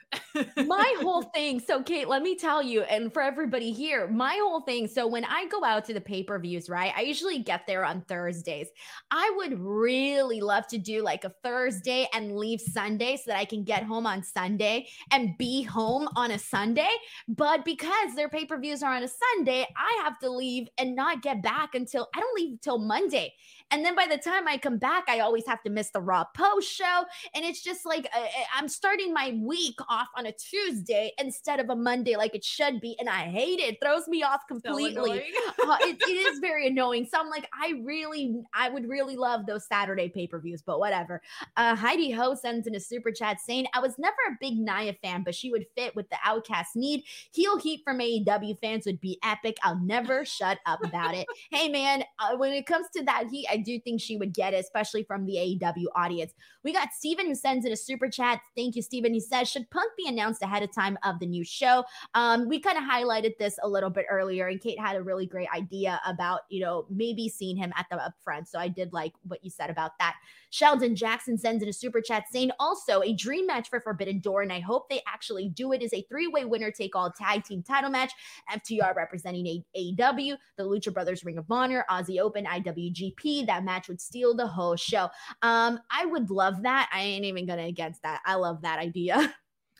my whole thing, so Kate, let me tell you, and for everybody here, my whole thing, so when I go out to the pay-per-views, right, I usually get there on Thursdays. I would really love to do like a Thursday and leave Sunday so that I can get home on Sunday and be home on a Sunday, but because their pay-per-views are on a Sunday, I have to leave and not get back until, I don't leave until Monday, and then by the time I come back, I always have to miss the Raw post show, and it's just like, uh, I'm starting my week off on a Tuesday instead of a Monday like it should be, and I hate it. It throws me off completely. So uh, it, it is very annoying. So I'm like, I really, I would really love those Saturday pay-per-views, but whatever. Uh, Heidi Ho sends in a super chat saying, I was never a big Nia fan, but she would fit with the Outcast need. Heel heat from A E W fans would be epic. I'll never shut up about it. Hey man, uh, when it comes to that heat, I do think she would get it, especially from the A E W audience. We got Steven who sends in a super chat. Thank you, Steven. He says, should Punk be announced ahead of time of the new show? Um, we kind of highlighted this a little bit earlier, and Kate had a really great idea about, you know, maybe seeing him at the upfront. So I did like what you said about that. Sheldon Jackson sends in a super chat saying, also a dream match for Forbidden Door, and I hope they actually do it, is a three-way winner-take-all tag team title match. F T R representing A E W, the Lucha Brothers Ring of Honor, Aussie Open, I W G P. That match would steal the whole show. Um, I would love that. I ain't even gonna against that. I love that idea.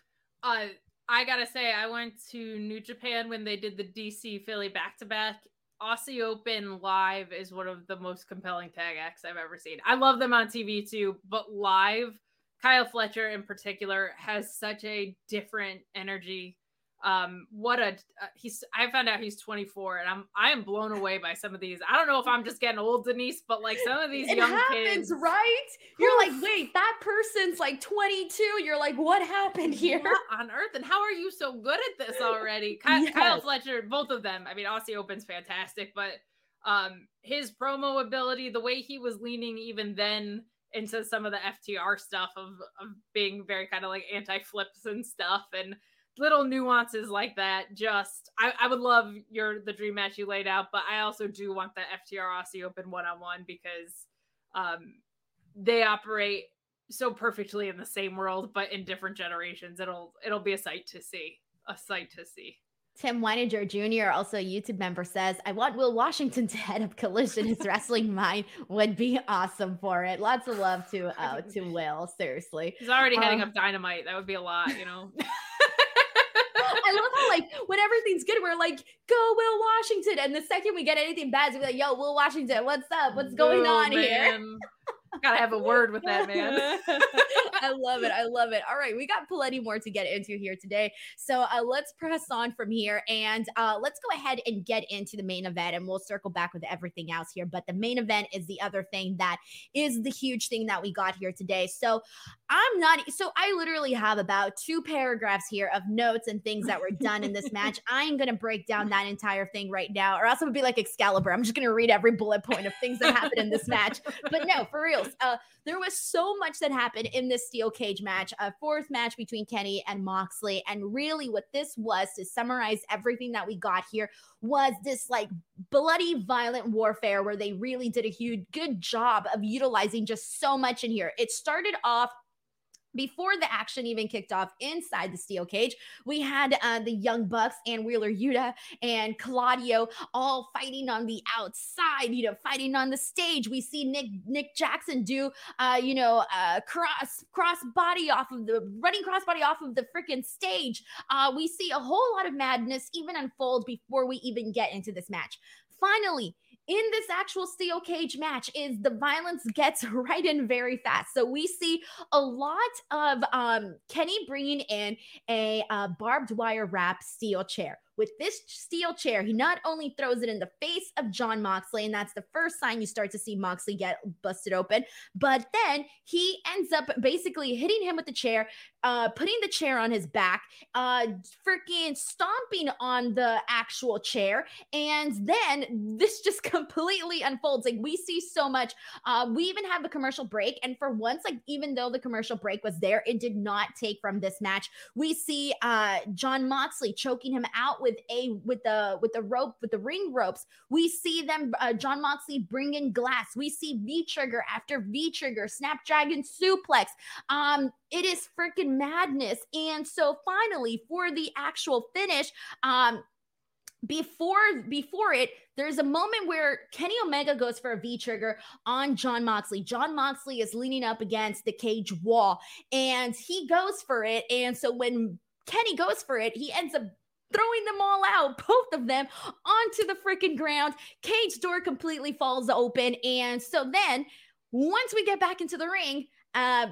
Uh, I gotta say, I went to New Japan when they did the D C Philly back-to-back. Aussie Open live is one of the most compelling tag acts I've ever seen. I love them on T V too, but live, Kyle Fletcher in particular has such a different energy. Um, what a uh, he's. I found out he's twenty-four, and I'm I am blown away by some of these. I don't know if I'm just getting old, Denise, but like some of these it young happens, kids, right? You're like, wait, that person's like twenty-two. You're like, what happened here? What on earth? And how are you so good at this already? Ky- yes. Kyle Fletcher, both of them. I mean, Aussie Open's fantastic, but um, his promo ability, the way he was leaning even then into some of the F T R stuff of of being very kind of like anti-flips and stuff, and little nuances like that. Just I, I would love your the dream match you laid out, but I also do want the F T R Aussie Open one-on-one because um they operate so perfectly in the same world but in different generations. It'll it'll be a sight to see. A sight to see. Tim Weininger Junior, also a YouTube member, says, I want Will Washington to head up Collision. His wrestling mind would be awesome for it. Lots of love to uh, to Will, seriously. He's already heading um, up Dynamite. That would be a lot, you know? I love how, like, when everything's good, we're like, go Will Washington. And the second we get anything bad, we're like, yo, Will Washington, what's up? What's going oh, on man. here? Gotta have a word with that, man. I love it. I love it. All right. We got plenty more to get into here today. So uh, let's press on from here and uh, let's go ahead and get into the main event, and we'll circle back with everything else here. But the main event is the other thing that is the huge thing that we got here today. So I'm not, so I literally have about two paragraphs here of notes and things that were done in this match. I'm going to break down that entire thing right now, or else it would be like Excalibur. I'm just going to read every bullet point of things that happened in this match. But no, for real. Uh, there was so much that happened in this steel cage match, a fourth match between Kenny and Moxley. And really what this was, to summarize everything that we got here, was this like bloody violent warfare where they really did a huge good job of utilizing just so much in here. It started off before the action even kicked off inside the steel cage. We had uh, the Young Bucks and Wheeler Yuta and Claudio all fighting on the outside, you know, fighting on the stage. We see Nick Nick Jackson do, uh, you know, uh, cross cross body off of the running cross body off of the freaking stage. Uh, we see a whole lot of madness even unfold before we even get into this match. Finally, in this actual steel cage match is the violence gets right in very fast. So we see a lot of um, Kenny bringing in a uh, barbed wire wrap steel chair. With this steel chair, he not only throws it in the face of Jon Moxley, and that's the first sign you start to see Moxley get busted open, but then he ends up basically hitting him with the chair, uh, putting the chair on his back, uh, freaking stomping on the actual chair, and then this just completely unfolds. Like, we see so much. Uh, we even have a commercial break, and for once, like, even though the commercial break was there, it did not take from this match. We see uh, Jon Moxley choking him out with a with the with the rope with the ring ropes. We see them uh, Jon Moxley bring in glass. We see V trigger after V trigger, Snapdragon suplex. Um, it is freaking madness. And so finally, for the actual finish, um, before before it, there's a moment where Kenny Omega goes for a V trigger on Jon Moxley. Jon Moxley is leaning up against the cage wall, and he goes for it. And so when Kenny goes for it, he ends up throwing them all out, both of them, onto the freaking ground. Cage door completely falls open. And so then, once we get back into the ring, uh,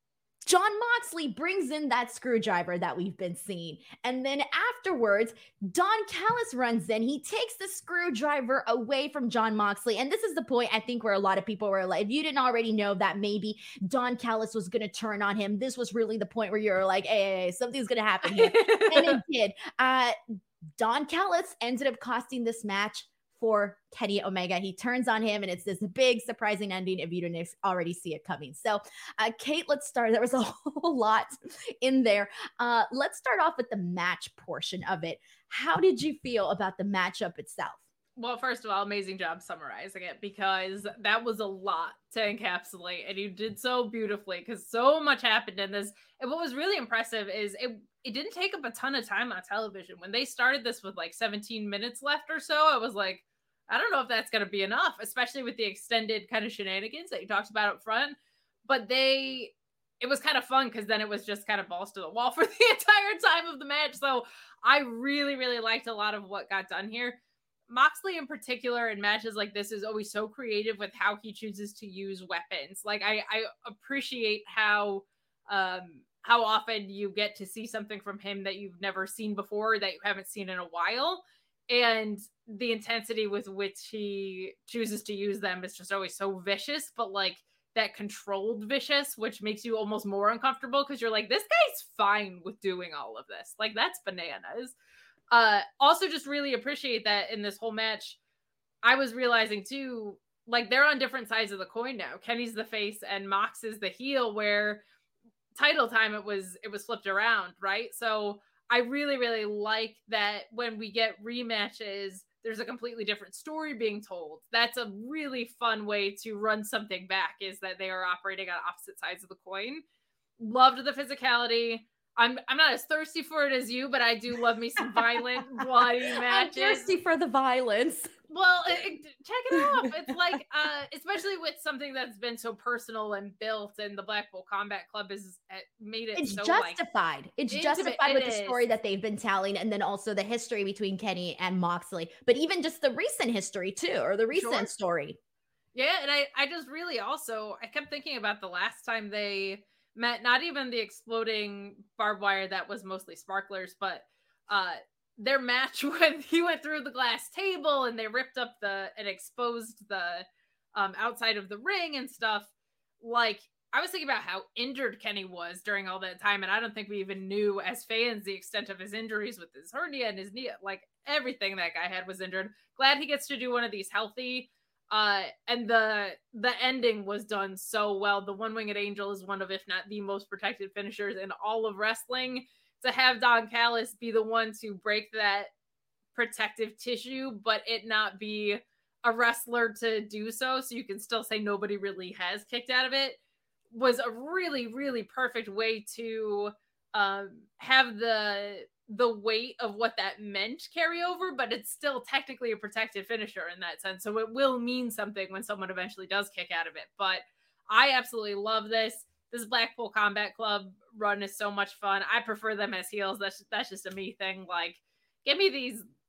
Jon Moxley brings in that screwdriver that we've been seeing. And then afterwards, Don Callis runs in. He takes the screwdriver away from Jon Moxley. And this is the point, I think, where a lot of people were like, if you didn't already know that maybe Don Callis was going to turn on him, this was really the point where you're like, hey, hey, hey something's going to happen here. And it did. Uh, Don Callis ended up costing this match for Kenny Omega. He turns on him, and it's this big surprising ending if you didn't already see it coming. So, uh, Kate, let's start. There was a whole lot in there. Uh, let's start off with the match portion of it. How did you feel about the matchup itself? Well, first of all, amazing job summarizing it, because that was a lot to encapsulate, and you did so beautifully, because so much happened in this. And what was really impressive is it it didn't take up a ton of time on television. When they started this with like seventeen minutes left or so, I was like, I don't know if that's going to be enough, especially with the extended kind of shenanigans that you talked about up front. But they, it was kind of fun, because then it was just kind of balls to the wall for the entire time of the match. So I really, really liked a lot of what got done here. Moxley in particular in matches like this is always so creative with how he chooses to use weapons. Like, I, I appreciate how, um, how often you get to see something from him that you've never seen before, that you haven't seen in a while. And the intensity with which he chooses to use them is just always so vicious, but like that controlled vicious, which makes you almost more uncomfortable, because you're like, this guy's fine with doing all of this. Like, that's bananas. Uh, also just really appreciate that in this whole match, I was realizing too, like, they're on different sides of the coin now. Kenny's the face and Mox is the heel, where title time it was, it was flipped around, right? So I really, really like that when we get rematches, there's a completely different story being told. That's a really fun way to run something back, is that they are operating on opposite sides of the coin. Loved the physicality. I'm I'm not as thirsty for it as you, but I do love me some violent, bloody matches. I'm thirsty for the violence. Well, it, it, check it out. It's like, uh, especially with something that's been so personal and built, and the Blackpool Combat Club has made it it's so justified. Like, it's intimate. justified it with is. the story that they've been telling, and then also the history between Kenny and Moxley, but even just the recent history too, or the recent Sure. story. Yeah, and I, I just really also, I kept thinking about the last time they met, not even the exploding barbed wire that was mostly sparklers, but uh, their match when he went through the glass table and they ripped up the and exposed the um, outside of the ring and stuff. Like, I was thinking about how injured Kenny was during all that time, and I don't think we even knew as fans the extent of his injuries with his hernia and his knee. Like, everything that guy had was injured. Glad he gets to do one of these healthy. Uh, and the the ending was done so well. The One-Winged Angel is one of, if not the most protected finishers in all of wrestling. To have Don Callis be the one to break that protective tissue, but it not be a wrestler to do so, so you can still say nobody really has kicked out of it, was a really, really perfect way to um, have the the weight of what that meant carry over, but it's still technically a protected finisher in that sense. So it will mean something when someone eventually does kick out of it. But I absolutely love this. This Blackpool Combat Club run is so much fun. I prefer them as heels. That's that's just a me thing. Like, give me these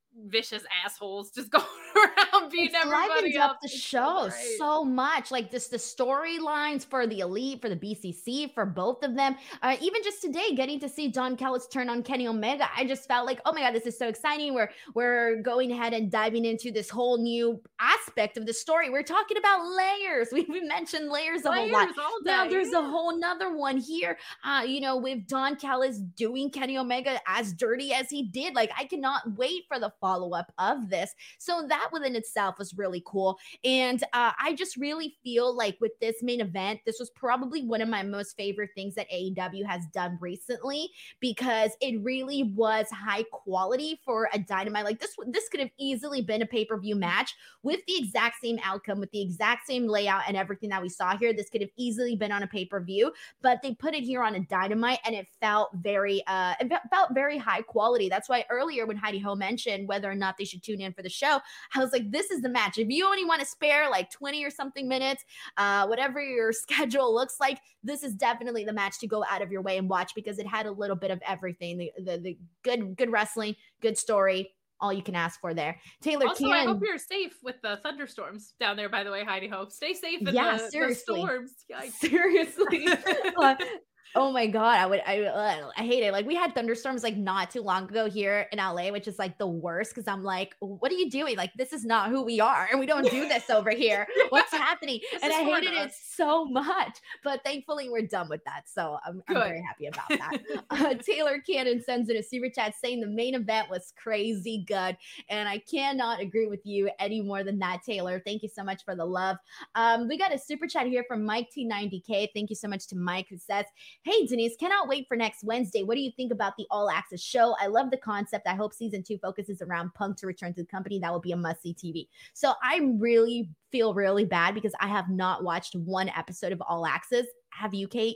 vicious assholes just going around beating it's everybody up. up The it's show so, so much, like this, the storylines for the Elite, for the B C C, for both of them. Uh, even just today, getting to see Don Callis turn on Kenny Omega, I just felt like, oh my god, this is so exciting. We're we're going ahead and diving into this whole new aspect of the story. We're talking about layers. We, we mentioned layers a whole lot. all Now day, there's yeah. a whole nother one here. Uh, you know, with Don Callis doing Kenny Omega as dirty as he did. Like, I cannot wait for the follow up of this. So that within itself was really cool. And uh, I just really feel like with this main event, this was probably one of my most favorite things that A E W has done recently, because it really was high quality for a Dynamite. Like this, this could have easily been a pay-per-view match with the exact same outcome, with the exact same layout and everything that we saw here. This could have easily been on a pay-per-view, but they put it here on a Dynamite, and it felt very, uh, it felt very high quality. That's why earlier when Heidi Ho mentioned whether or not they should tune in for the show, I was like, this is the match. If you only want to spare like twenty or something minutes, uh, whatever your schedule looks like, this is definitely the match to go out of your way and watch, because it had a little bit of everything. The, the, the good, good wrestling, good story, all you can ask for there. Taylor also, Cannon, I hope you're safe with the thunderstorms down there, by the way, Heidi Ho. Stay safe in yeah, the, seriously. the storms. Yikes. Seriously. uh, oh my god, I would I uh, I hate it. Like, we had thunderstorms like not too long ago here in L A, which is like the worst, because I'm like, what are you doing? Like, this is not who we are, and we don't do this over here. What's happening? This And is I for hated it us. so much, but thankfully we're done with that, so I'm, I'm Good. very happy about that. uh, Taylor Cannon sends in a super chat saying the main event was crazy good, and I cannot agree with you any more than that, Taylor. Thank you so much for the love. Um, we got a super chat here from Mike T ninety K. Thank you so much to Mike, who says, hey, Denise, cannot wait for next Wednesday. What do you think about the All Access show? I love the concept. I hope season two focuses around Punk to return to the company. That will be a must-see T V. So I really feel really bad because I have not watched one episode of All Access. Have you, Kate?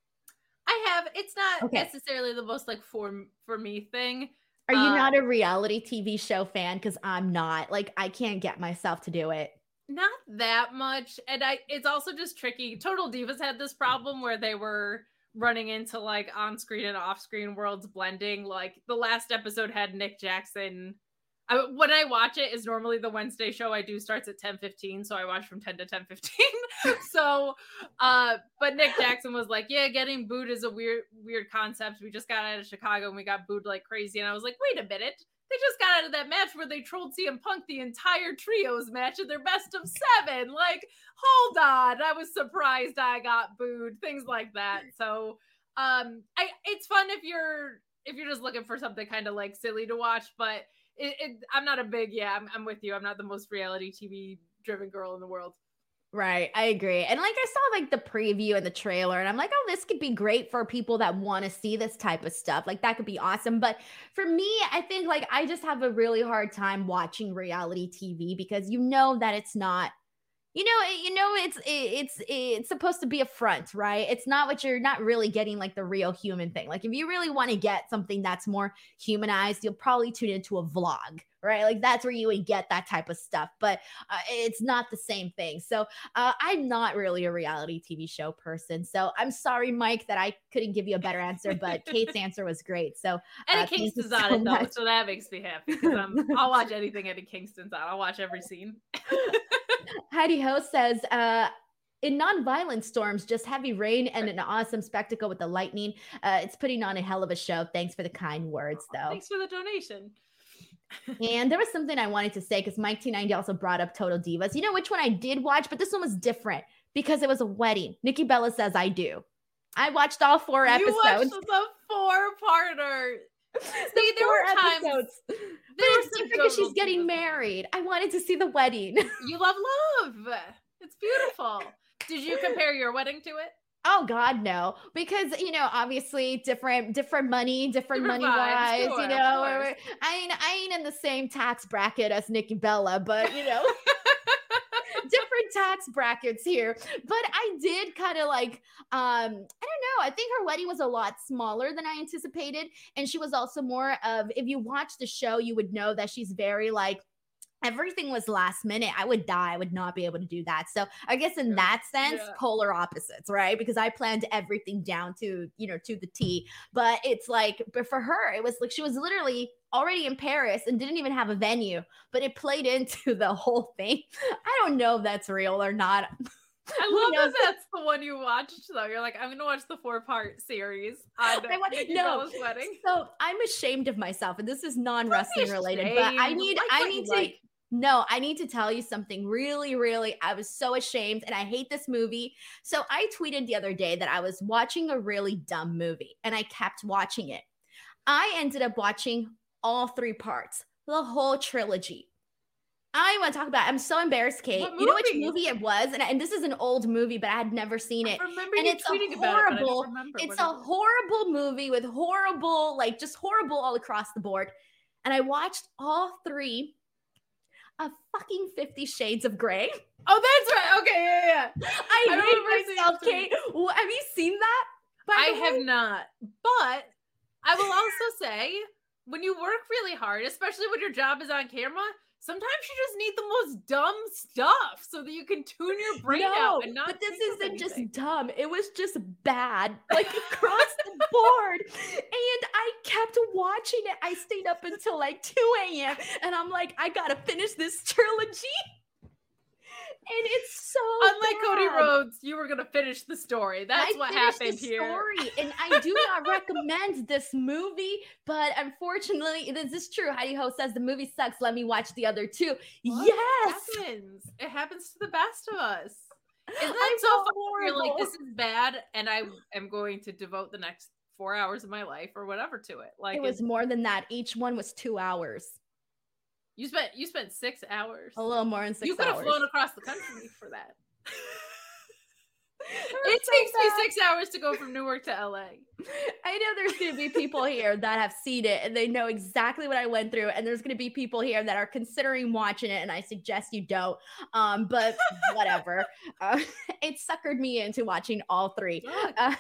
I have. It's not Okay. necessarily the most like for for me thing. Are you Uh, not a reality T V show fan? Because I'm not. Like, I can't get myself to do it. Not that much. And I it's also just tricky. Total Divas had this problem where they were running into like on-screen and off-screen worlds blending. Like the last episode had Nick Jackson. I, when I watch it, is normally the Wednesday show I do starts at ten fifteen, so I watch from ten to ten fifteen. so, uh, but Nick Jackson was like, yeah, getting booed is a weird, weird concept. We just got out of Chicago and we got booed like crazy. And I was like, wait a minute. They just got out of that match where they trolled C M Punk the entire trios match in their best of seven. Like, hold on. I was surprised I got booed. Things like that. So, um, I it's fun if you're if you're just looking for something kind of like silly to watch, but it, it I'm not a big yeah. I'm, I'm with you. I'm not the most reality T V driven girl in the world. Right. I agree. And like, I saw like the preview and the trailer, and I'm like, oh, this could be great for people that want to see this type of stuff. Like, that could be awesome. But for me, I think like I just have a really hard time watching reality T V, because you know that it's not, you know, you know, it's, it's, it's supposed to be a front, right? It's not what you're not really getting, like the real human thing. Like, if you really want to get something that's more humanized, you'll probably tune into a vlog, right? Like, that's where you would get that type of stuff, but uh, it's not the same thing. So uh, I'm not really a reality T V show person. So I'm sorry, Mike, that I couldn't give you a better answer, but Kate's answer was great. So Eddie uh, thank you Kingston's on so it though, much. so that makes me happy, because I'll watch anything Eddie Kingston's on. I'll watch every scene. Heidi Ho says, uh, in non-violent storms, just heavy rain and an awesome spectacle with the lightning. Uh, it's putting on a hell of a show. Thanks for the kind words, though. Thanks for the donation. And there was something I wanted to say, because Mike T ninety also brought up Total Divas. You know which one I did watch, but this one was different because it was a wedding. Nikki Bella Says I Do. I watched all four episodes. You watched the four-parter. See, there were times. Episodes. There But were it's some different because she's total getting divas. married. I wanted to see the wedding. You love love. It's beautiful. Did you compare your wedding to it? Oh God, no! Because you know, obviously, different, different money, different, Different money vibes, wise. sure, you of know, course. we're- I ain't, I ain't in the same tax bracket as Nikki Bella, but you know, different tax brackets here. But I did kind of like, um, I don't know. I think her wedding was a lot smaller than I anticipated, and she was also more of. If you watch the show, you would know that she's very like. everything was last minute, I would die. I would not be able to do that. So I guess in that sense, yeah. polar opposites, right? Because I planned everything down to, you know, to the T. But it's like, but for her, it was like she was literally already in Paris and didn't even have a venue, but it played into the whole thing. I don't know if that's real or not. I love that that's the one you watched, though. You're like, I'm going to watch the four-part series on Nikki no, Bella's wedding. So I'm ashamed of myself, and this is non-wrestling related, but I need, like I need to, like. no, I need to tell you something really, really, I was so ashamed, and I hate this movie. So I tweeted the other day that I was watching a really dumb movie, and I kept watching it. I ended up watching all three parts, the whole trilogy. I want to talk about it. I'm so embarrassed, Kate. You know which movie it was? And, and this is an old movie, but I had never seen it. I remember and you it's tweeting a about horrible, it, but I it's a horrible movie with horrible, like just horrible all across the board. And I watched all three of fucking Fifty Shades of Grey. Oh, that's right. Okay, yeah, yeah. I, I hate myself, Kate. Well, have you seen that? I have not. But I will also say, when you work really hard, especially when your job is on camera, sometimes you just need the most dumb stuff so that you can tune your brain no, out and not. But this isn't anything. just dumb. It was just bad, like across the board. And I kept watching it. I stayed up until like two a.m. and I'm like, I gotta finish this trilogy. And it's so unlike bad. Cody Rhodes, you were gonna finish the story. That's I what happened the here. Story, and I do not recommend this movie, but unfortunately, this is true. Heidi Ho says the movie sucks. Let me watch the other two. What yes, happens. It happens to the best of us. Isn't that I'm so so funny? You're like, this is bad, and I am going to devote the next four hours of my life or whatever to it. Like it was more than that. Each one was two hours. You spent you spent six hours. A little more than six hours. You could have flown across the country for that. It so takes bad. me six hours to go from Newark to L A. I know there's going to be people here that have seen it and they know exactly what I went through. And there's going to be people here that are considering watching it. And I suggest you don't. Um, but whatever. uh, it suckered me into watching all three. Uh,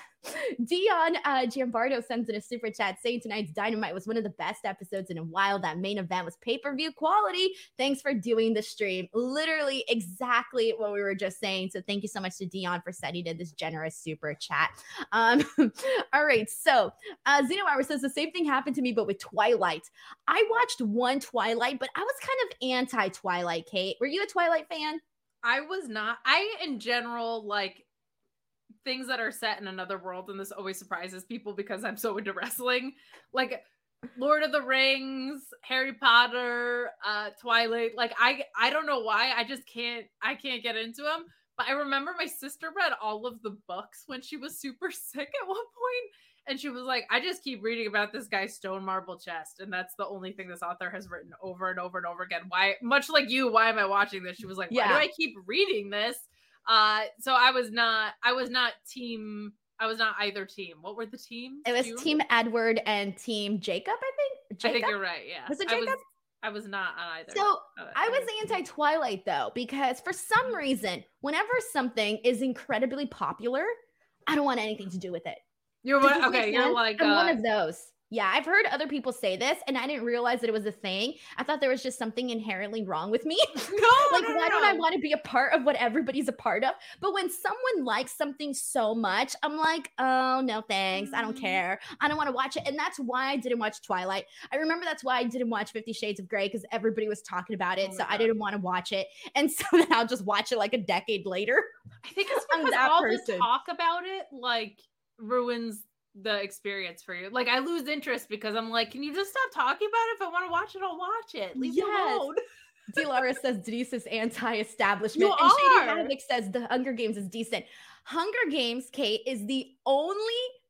Dion uh, Giambardo sends in a super chat saying tonight's Dynamite was one of the best episodes in a while. That main event was pay-per-view quality. Thanks for doing the stream. Literally exactly what we were just saying. So thank you so much to Dion for sending in this generous super chat. Um, all right. So uh, Xenohour says the same thing happened to me, but with Twilight. I watched one Twilight, but I was kind of anti-Twilight, Kate. Were you a Twilight fan? I was not. I, in general, like, things that are set in another world, and this always surprises people because I'm so into wrestling, like Lord of the Rings, Harry Potter, uh Twilight. Like I I don't know why, I just can't I can't get into them. But I remember my sister read all of the books when she was super sick at one point, and she was like, I just keep reading about this guy's stone marble chest, and that's the only thing this author has written over and over and over again. Why, much like you, why am I watching this? She was like, why yeah. do I keep reading this? Uh, so I was not, I was not team, I was not either team. What were the teams? It was you? Team Edward and Team Jacob, I think. Jacob? I think you're right, yeah. Was it Jacob? I was, I was not on either. So uh, I was anti-Twilight though, because for some reason, whenever something is incredibly popular, I don't want anything to do with it. You're one, okay, you're like, I'm uh, one of those. Yeah, I've heard other people say this, and I didn't realize that it was a thing. I thought there was just something inherently wrong with me. No, like, no, why no. don't I want to be a part of what everybody's a part of? But when someone likes something so much, I'm like, oh, no, thanks. I don't care. I don't want to watch it. And that's why I didn't watch Twilight. I remember that's why I didn't watch Fifty Shades of Grey, because everybody was talking about it. Oh so God. I didn't want to watch it. And so then I'll just watch it like a decade later. I think it's because all person. the talk about it, like, ruins the experience for you. Like, I lose interest because I'm like, can you just stop talking about it? If I want to watch it, I'll watch it. Leave yes. me alone. D. Laura says Denise is anti-establishment. You and are. Shady Havoc says The Hunger Games is decent. Hunger Games, Kate, is the only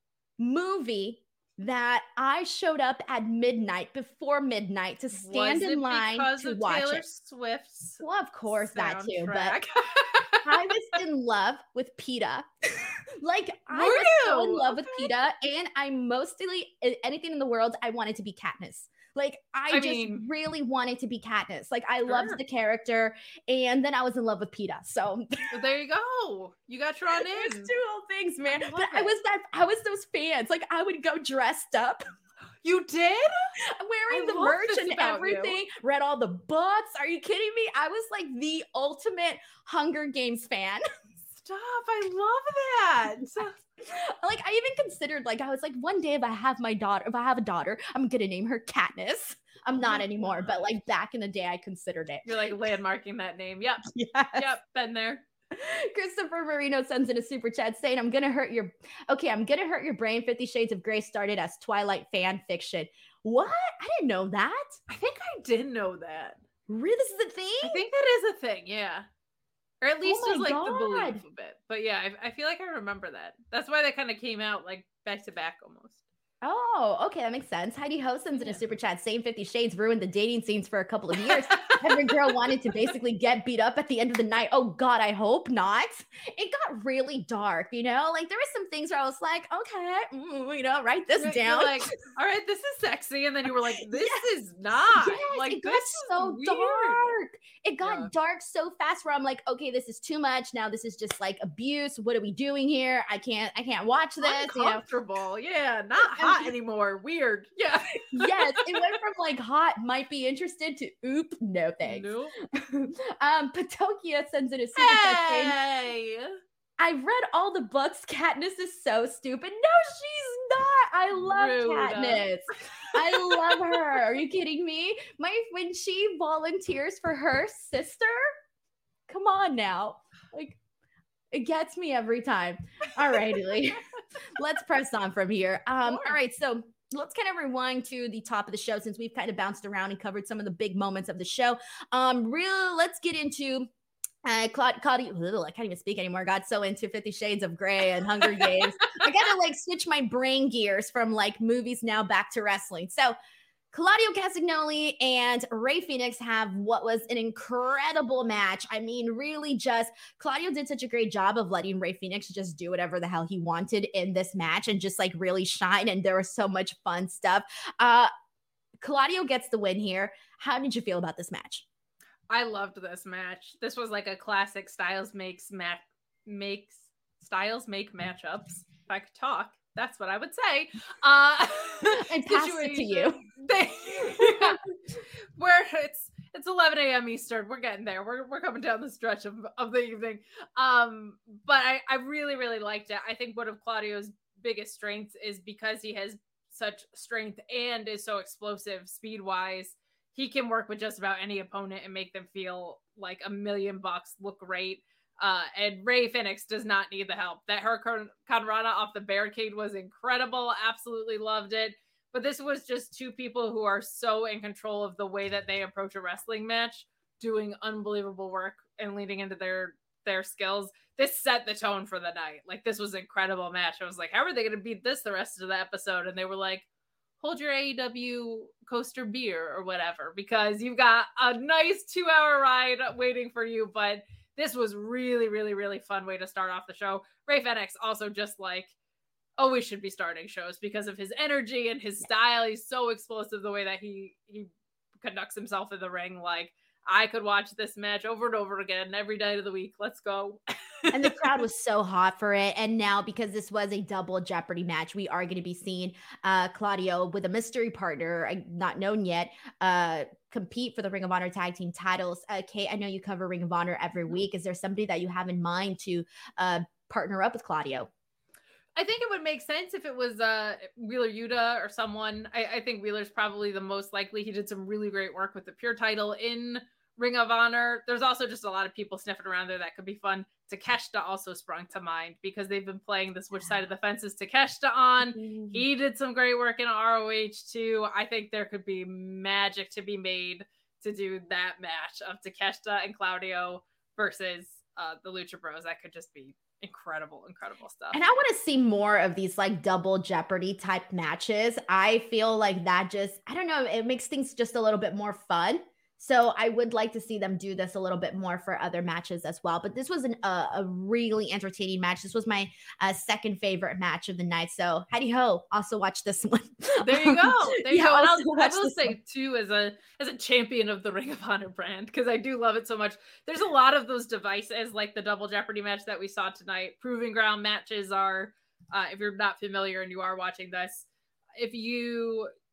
movie that I showed up at midnight, before midnight, to stand was in line to of watch Taylor it. Swift's well, of course, soundtrack. That too. But I was in love with PETA. Like, I Were was you? so in love okay. with PETA, and I mostly, anything in the world, I wanted to be Katniss. Like, I, I just mean, really wanted to be Katniss. Like, I sure. loved the character, and then I was in love with PETA. So well, there you go. You got drawn in. It's two whole things, man. I but it. I was that I was those fans. Like, I would go dressed up. You did? Wearing I the love merch this and about everything. you. Read all the books. Are you kidding me? I was like the ultimate Hunger Games fan. Stop. I love that. Like, I even considered, like, I was like, one day if I have my daughter, if I have a daughter, I'm gonna name her Katniss. I'm not Oh anymore, but like back in the day, I considered it. You're like landmarking that name. Yep. Yes. Yep. Been there. Christopher Marino sends in a super chat saying, I'm gonna hurt your okay, I'm gonna hurt your brain. Fifty Shades of Grey started as Twilight fan fiction. What? I didn't know that. I think I did know that. Really? This is a thing? I think that is a thing, yeah. Or at least Oh just my like the God. belief of it. But yeah, I, I feel like I remember that. That's why they kind of came out like back to back almost. Oh, okay, that makes sense. Heidi Ho sends in Yeah. a super chat saying Fifty Shades ruined the dating scenes for a couple of years. Every girl wanted to basically get beat up at the end of the night. Oh God, I hope not. It got really dark, you know? Like there were some things where I was like, okay, mm, you know, write this You're- down. You're like, all right, this is sexy. And then you were like, this Yes. is not. Yes, like, it got this is so weird. dark. It got Yeah. dark so fast where I'm like, okay, this is too much. Now this is just like abuse. What are we doing here? I can't, I can't watch this. You know? Uncomfortable. Yeah, not hot anymore. Weird. Yeah. Yes, it went from like hot, might be interested to oop, no thanks. Nope. um, Patokia sends in a super chat saying, Hey. I read all the books. Katniss is so stupid. No, she's not. I love Rude. Katniss. I love her. Are you kidding me? My when she volunteers for her sister, come on now. Like it gets me every time. All righty. Let's press on from here. Um, Sure. all right, so let's kind of rewind to the top of the show since we've kind of bounced around and covered some of the big moments of the show. Um, real let's get into Uh, Claudia, Claudia ugh, I can't even speak anymore. Got so into Fifty Shades of Grey and Hunger Games. I gotta like switch my brain gears from like movies now back to wrestling. So Claudio Castagnoli and Rey Fenix have what was an incredible match. I mean, really just Claudio did such a great job of letting Rey Fenix just do whatever the hell he wanted in this match and just like really shine. And there was so much fun stuff. Uh, Claudio gets the win here. How did you feel about this match? I loved this match. This was like a classic Styles makes match makes Styles make matchups. If I could talk, that's what I would say. Uh I passed it to you. They, where it's it's eleven a.m. Eastern. We're getting there. We're we're coming down the stretch of, of the evening. Um, but I, I really, really liked it. I think one of Claudio's biggest strengths is because he has such strength and is so explosive speed-wise. He can work with just about any opponent and make them feel like a million bucks, look great. Uh, and Rey Fenix does not need the help. That Hurricane Rana off the barricade was incredible. Absolutely loved it. But this was just two people who are so in control of the way that they approach a wrestling match, doing unbelievable work and leading into their their skills. This set the tone for the night. Like, this was an incredible match. I was like, how are they going to beat this the rest of the episode? And they were like, hold your A E W coaster beer or whatever, because you've got a nice two-hour ride waiting for you. But this was really, really, really fun way to start off the show. Rey Fenix also just like always should be starting shows because of his energy and his style. He's so explosive the way that he he conducts himself in the ring. Like, I could watch this match over and over again every day of the week. Let's go. And the crowd was so hot for it. And now, because this was a double Jeopardy match, we are going to be seeing uh, Claudio with a mystery partner, not known yet, uh, compete for the Ring of Honor tag team titles. Uh, Kate, I know you cover Ring of Honor every week. Is there somebody that you have in mind to uh, partner up with Claudio? I think it would make sense if it was uh, Wheeler Yuta or someone. I, I think Wheeler's probably the most likely. He did some really great work with the Pure title in Ring of Honor. There's also just a lot of people sniffing around there that could be fun. Takeshita also sprung to mind because they've been playing this which side of the fence is Takeshita on. Mm-hmm. He did some great work in R O H too. I think there could be magic to be made to do that match of Takeshita and Claudio versus uh, the Lucha Bros. That could just be incredible, incredible stuff. And I want to see more of these like double Jeopardy type matches. I feel like that just, I don't know, it makes things just a little bit more fun. So I would like to see them do this a little bit more for other matches as well. But this was an, uh, a really entertaining match. This was my uh, second favorite match of the night. So Heidi Ho, also watch this one. There you go. There you Yeah, go. And also I'll, I watch will this say one. too, as a as a champion of the Ring of Honor brand, because I do love it so much. There's a lot of those devices, like the double Jeopardy match that we saw tonight. Proving ground matches are, uh, if you're not familiar and you are watching this, if you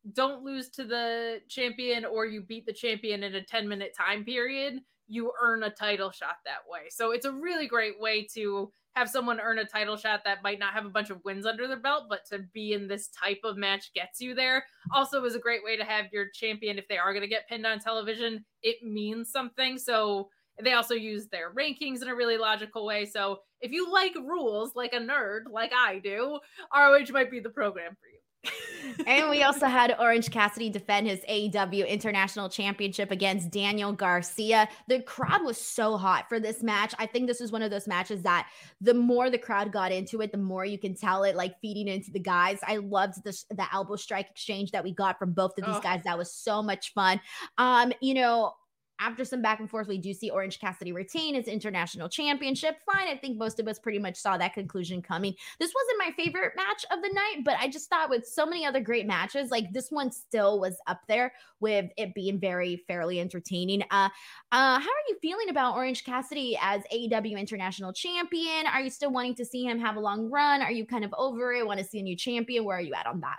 don't lose to the champion or you beat the champion in a ten minute time period, you earn a title shot that way. So it's a really great way to have someone earn a title shot that might not have a bunch of wins under their belt, but to be in this type of match gets you there. Also is a great way to have your champion, if they are going to get pinned on television, it means something. So they also use their rankings in a really logical way. So if you like rules like a nerd, like I do, R O H might be the program for you. And we also had Orange Cassidy defend his A E W International Championship against Daniel Garcia. The crowd was so hot for this match. I think this was one of those matches that the more the crowd got into it, the more you can tell it like feeding into the guys. I loved the, the elbow strike exchange that we got from both of these oh. guys. That was so much fun. Um, you know, after some back and forth, we do see Orange Cassidy retain his international championship. Fine. I think most of us pretty much saw that conclusion coming. This wasn't my favorite match of the night, but I just thought with so many other great matches, like this one still was up there with it being very fairly entertaining. Uh, uh, how are you feeling about Orange Cassidy as A E W international champion? Are you still wanting to see him have a long run? Are you kind of over it? Want to see a new champion? Where are you at on that?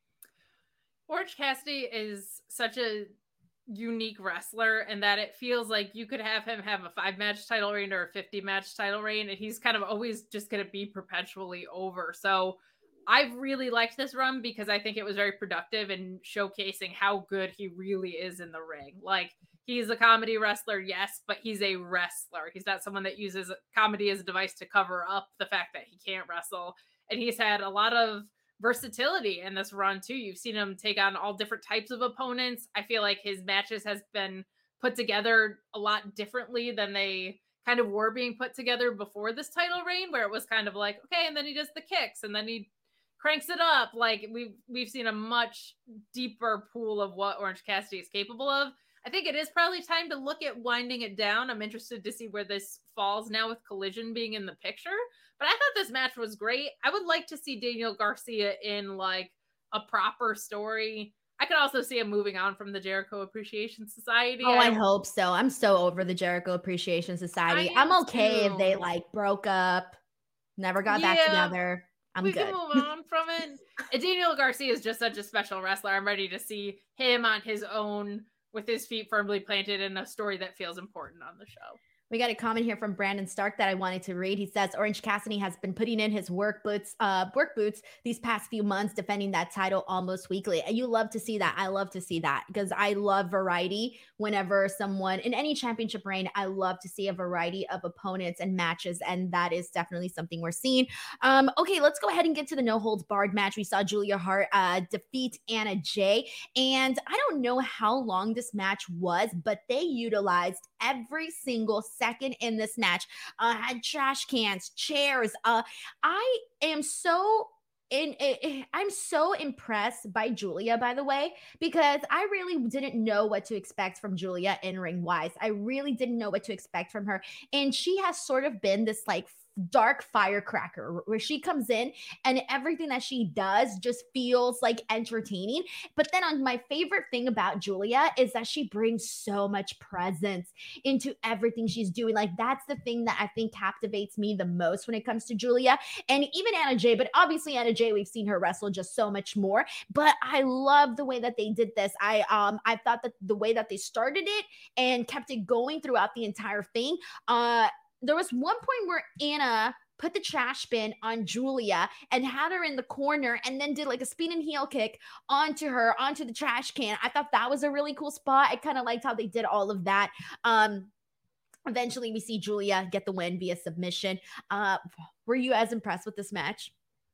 Orange Cassidy is such a unique wrestler, and that it feels like you could have him have a five match title reign or a fifty match title reign, and he's kind of always just going to be perpetually over. So I've really liked this run because I think it was very productive in showcasing how good he really is in the ring. Like, he's a comedy wrestler, yes, but he's a wrestler. He's not someone that uses comedy as a device to cover up the fact that he can't wrestle. And he's had a lot of versatility in this run too. You've seen him take on all different types of opponents. I feel like his matches has been put together a lot differently than they kind of were being put together before this title reign, where it was kind of like, okay, and then he does the kicks and then he cranks it up. Like we've we've seen a much deeper pool of what Orange Cassidy is capable of. I think it is probably time to look at winding it down. I'm interested to see where this falls now with Collision being in the picture. But I thought this match was great. I would like to see Daniel Garcia in like a proper story. I could also see him moving on from the Jericho Appreciation Society. Oh, I, I hope so. I'm so over the Jericho Appreciation Society. I'm okay too. If they like broke up, never got yeah, back together. I'm we good. We can move on from it. And Daniel Garcia is just such a special wrestler. I'm ready to see him on his own with his feet firmly planted in a story that feels important on the show. We got a comment here from Brandon Stark that I wanted to read. He says, Orange Cassidy has been putting in his work boots, uh, work boots these past few months, defending that title almost weekly. And you love to see that. I love to see that because I love variety. Whenever someone in any championship reign, I love to see a variety of opponents and matches. And that is definitely something we're seeing. Um, okay, let's go ahead and get to the no holds barred match. We saw Julia Hart uh, defeat Anna Jay. And I don't know how long this match was, but they utilized every single second in this match. Uh, had trash cans, chairs. Uh, I am so in, in. I'm so impressed by Julia, by the way, because I really didn't know what to expect from Julia in ring wise. I really didn't know what to expect from her, and she has sort of been this like dark firecracker where she comes in and everything that she does just feels like entertaining. But then on my favorite thing about Julia is that she brings so much presence into everything she's doing. Like that's the thing that I think captivates me the most when it comes to Julia and even Anna Jay. But obviously Anna Jay, we've seen her wrestle just so much more. But I love the way that they did this. I um I thought that the way that they started it and kept it going throughout the entire thing. Uh There was one point where Anna put the trash bin on Julia and had her in the corner and then did like a spinning heel kick onto her, onto the trash can. I thought that was a really cool spot. I kind of liked how they did all of that. Um, eventually, we see Julia get the win via submission. Uh, were you as impressed with this match?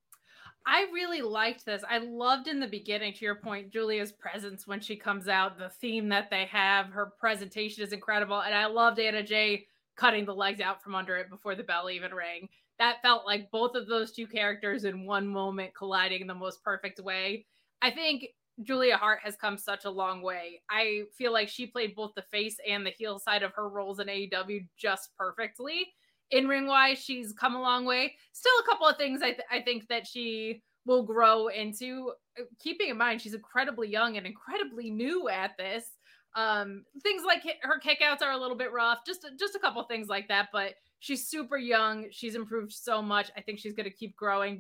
I really liked this. I loved in the beginning, to your point, Julia's presence when she comes out, the theme that they have, her presentation is incredible. And I loved Anna Jay cutting the legs out from under it before the bell even rang. That felt like both of those two characters in one moment colliding in the most perfect way. I think Julia Hart has come such a long way. I feel like she played both the face and the heel side of her roles in A E W just perfectly. In ring wise, she's come a long way. Still a couple of things I, th- I think that she will grow into. Keeping in mind, she's incredibly young and incredibly new at this. Um, things like her kickouts are a little bit rough, just, just a couple things like that, but she's super young. She's improved so much. I think she's going to keep growing, but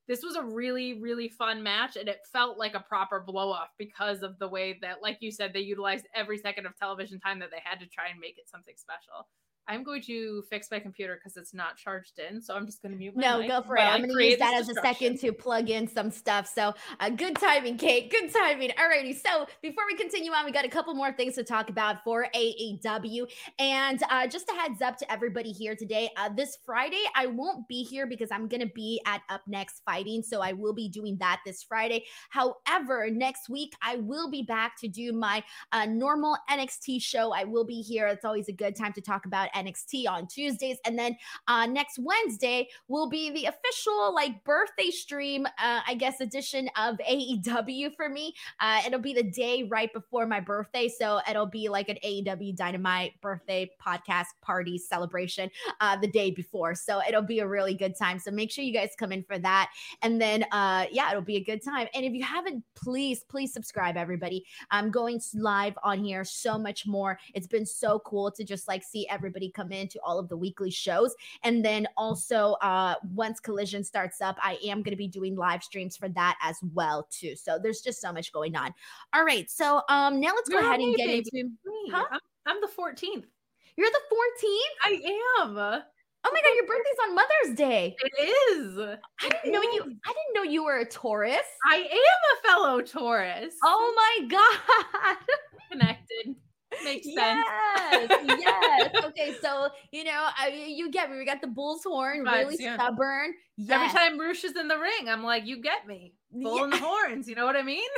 this was a really, really fun match, and it felt like a proper blow-off because of the way that, like you said, they utilized every second of television time that they had to try and make it something special. I'm going to fix my computer because it's not charged in, so I'm just going to mute my No, mic go for it. I'm going to use that as a second to plug in some stuff. So uh, good timing, Kate. Good timing. Alrighty. So before we continue on, we got a couple more things to talk about for A E W. And uh, just a heads up to everybody here today, uh, this Friday, I won't be here because I'm going to be at Up Next Fighting. So I will be doing that this Friday. However, next week, I will be back to do my uh, normal N X T show. I will be here. It's always a good time to talk about N X T on Tuesdays. And then uh, next Wednesday will be the official like birthday stream, uh, I guess, edition of A E W for me. Uh, it'll be the day right before my birthday. So it'll be like an A E W Dynamite birthday podcast party celebration uh, the day before. So it'll be a really good time. So make sure you guys come in for that. And then, uh, yeah, it'll be a good time. And if you haven't, please, please subscribe, everybody. I'm going live on here so much more. It's been so cool to just like see everybody come in to all of the weekly shows. And then also uh once Collision starts up, I am going to be doing live streams for that as well too. So there's just so much going on. All right, so um now let's go You're ahead and me, get baby. into Huh? I'm, I'm the fourteenth. You're the fourteenth? I am. Oh my god, your birthday's on Mother's Day. It is. I didn't know you I didn't know you were a Taurus. I am a fellow Taurus. Oh my god. Connected. Makes sense. Yes, yes. Okay, so you know, I, you get me. We got the bull's horn, Vibes, really yeah. stubborn. Yes. Every time Roosh is in the ring, I'm like, you get me. Bull in the horns. You know what I mean?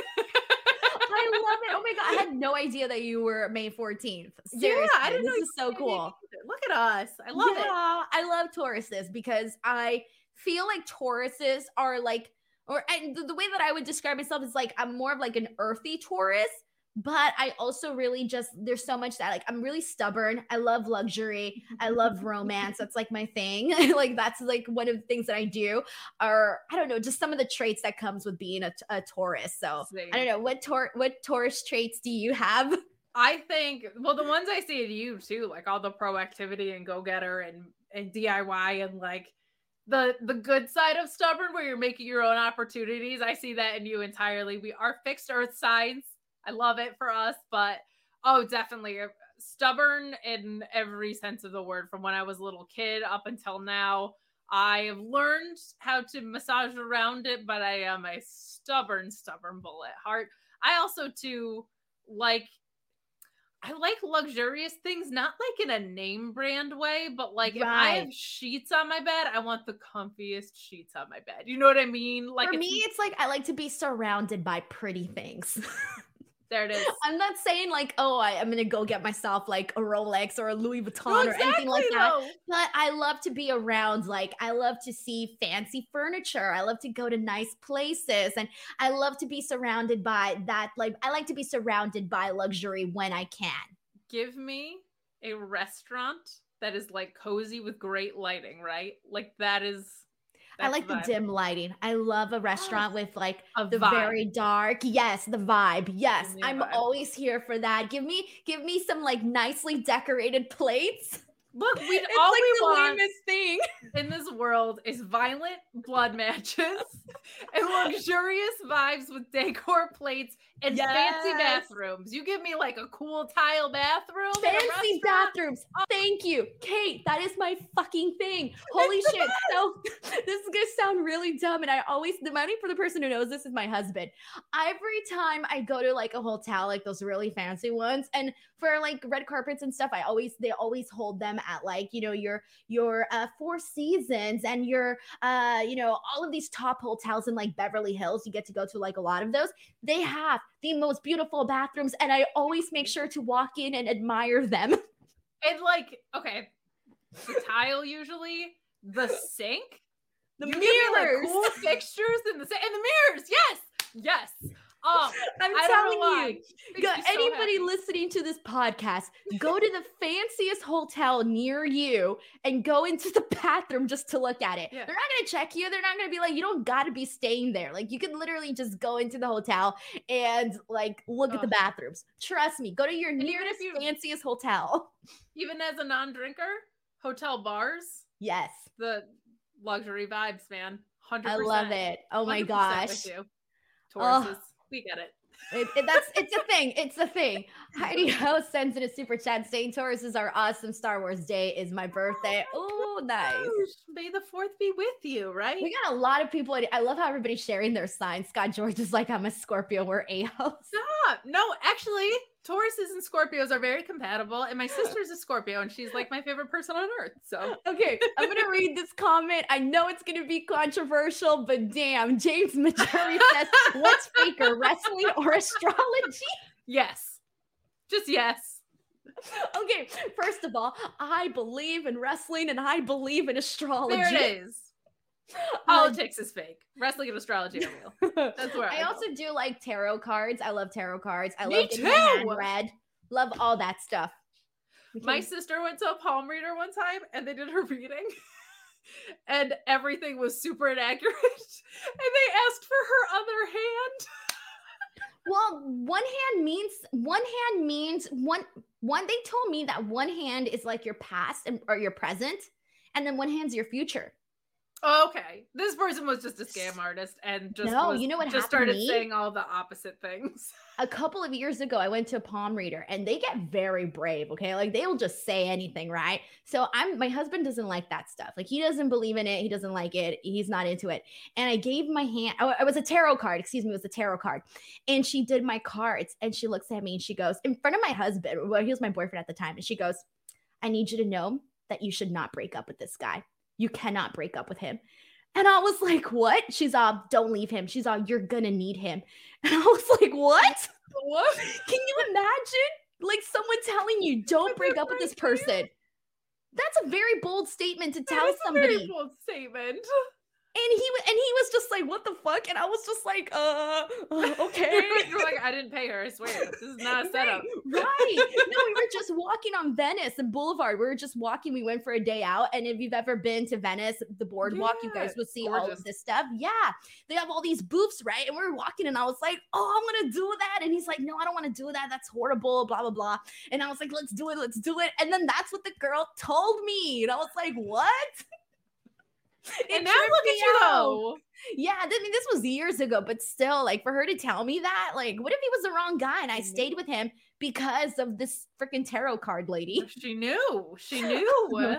I love it. Oh my god, I had no idea that you were May fourteenth. Seriously, yeah, I didn't this know is so cool. Look at us. I love yeah, it. I love Tauruses because I feel like Tauruses are like, or and the, the way that I would describe myself is like I'm more of like an earthy Taurus. But I also really just, there's so much that like, I'm really stubborn. I love luxury. I love romance. That's like my thing. Like, that's like one of the things that I do are, I don't know, just some of the traits that comes with being a, a Taurus. So Same. I don't know, what Taur- what Taurus traits do you have? I think, well, the ones I see in you too, like all the proactivity and go-getter and, and D I Y and like the, the good side of stubborn where you're making your own opportunities. I see that in you entirely. We are fixed earth signs. I love it for us, but oh, definitely stubborn in every sense of the word from when I was a little kid up until now. I have learned how to massage around it, but I am a stubborn, stubborn bull at heart. I also too like, I like luxurious things, not like in a name brand way, but like right. if I have sheets on my bed, I want the comfiest sheets on my bed. You know what I mean? Like for me, it's like I like to be surrounded by pretty things. There it is. I'm not saying like, oh, I, I'm going to go get myself like a Rolex or a Louis Vuitton no, exactly, or anything like that. Though. But I love to be around, like, I love to see fancy furniture. I love to go to nice places. And I love to be surrounded by that. Like, I like to be surrounded by luxury when I can. Give me a restaurant that is like cozy with great lighting, right? Like that is... That's I like the, the dim lighting. I love a restaurant with like a the vibe. Very dark. Yes, the vibe. Yes, I'm vibe. always here for that. Give me, give me some like nicely decorated plates. Look, we it's all like we the want lamest thing in this world is violent blood matches and luxurious vibes with decor plates and yes. fancy bathrooms. You give me like a cool tile bathroom, fancy bathrooms. Oh. Thank you, Kate. That is my fucking thing. Holy shit! So this is gonna sound really dumb, and I always the money for the person who knows this is my husband. Every time I go to like a hotel, like those really fancy ones, and for like red carpets and stuff, I always they always hold them at like, you know, your your uh Four Seasons and your uh you know, all of these top hotels in like Beverly Hills. You get to go to like a lot of those. They have the most beautiful bathrooms, and I always make sure to walk in and admire them. And like, okay, the tile usually, the sink, the you mirrors, give me, like, cool fixtures in the sink, and the mirrors. Yes, yes. Oh, I'm I telling you, go, so anybody happy. listening to this podcast, go to the fanciest hotel near you and go into the bathroom just to look at it. Yeah. They're not going to check you. They're not going to be like, you don't got to be staying there. Like, you can literally just go into the hotel and like look oh. at the bathrooms. Trust me, go to your and nearest you, fanciest hotel. Even as a non-drinker, hotel bars. Yes. The luxury vibes, man. one one hundred I percent. love it. Oh my gosh. With you. Tauruses, oh. We get it. It, it, that's it's a thing. It's a thing. Heidi House sends in a super chat saying Tauruses are awesome. Star Wars Day is my birthday. Oh, nice. May the fourth be with you, right? We got a lot of people. I love how everybody's sharing their signs. Scott George is like, I'm a Scorpio. We're A Os. Stop. No, actually, Tauruses and Scorpios are very compatible. And my sister's a Scorpio, and she's like my favorite person on earth. So okay, I'm gonna read this comment. I know it's gonna be controversial, but damn, James Majori says, "What's faker, wrestling or astrology?" Yes, just yes. Okay, first of all, I believe in wrestling and I believe in astrology. There it is. Politics um, is fake. Wrestling and astrology are real. That's where I, I also do like tarot cards. I love tarot cards. I Me love too. getting my hand read. Love all that stuff. Okay. My sister went to a palm reader one time and they did her reading and everything was super inaccurate. And they asked for her other hand. Well, one hand means one hand means one one they told me that one hand is like your past and or your present, and then one hand's your future. Okay, this person was just a scam artist and just no, was, you know what just started me? saying all the opposite things. A couple of years ago, I went to a palm reader and they get very brave. Okay, like they'll just say anything, right? So I'm my husband doesn't like that stuff. Like he doesn't believe in it. He doesn't like it. He's not into it. And I gave my hand. Oh, it was a tarot card. Excuse me, it was a tarot card. And she did my cards and she looks at me and she goes in front of my husband. Well, he was my boyfriend at the time, and she goes, "I need you to know that you should not break up with this guy. You cannot break up with him." And I was like, what? She's all, don't leave him. She's all, you're going to need him. And I was like, what? What? Can you imagine? Like someone telling you, don't break up with this person. That's a very bold statement to tell somebody. A very bold statement. And he and he was just like, what the fuck? And I was just like, uh, uh okay. You're like, I didn't pay her, I swear. This is not a setup. Right. right. No, we were just walking on Venice and Boulevard. We were just walking. We went for a day out. And if you've ever been to Venice, the boardwalk, yeah, you guys would see gorgeous. All of this stuff. Yeah. They have all these booths, right? And we were walking and I was like, oh, I'm going to do that. And he's like, no, I don't want to do that. That's horrible, blah, blah, blah. And I was like, let's do it. Let's do it. And then that's what the girl told me. And I was like, what? It and now look at you though. Yeah, I mean, this was years ago, but still, like, for her to tell me that, like, what if he was the wrong guy and I stayed with him because of this freaking tarot card lady? She knew. She knew.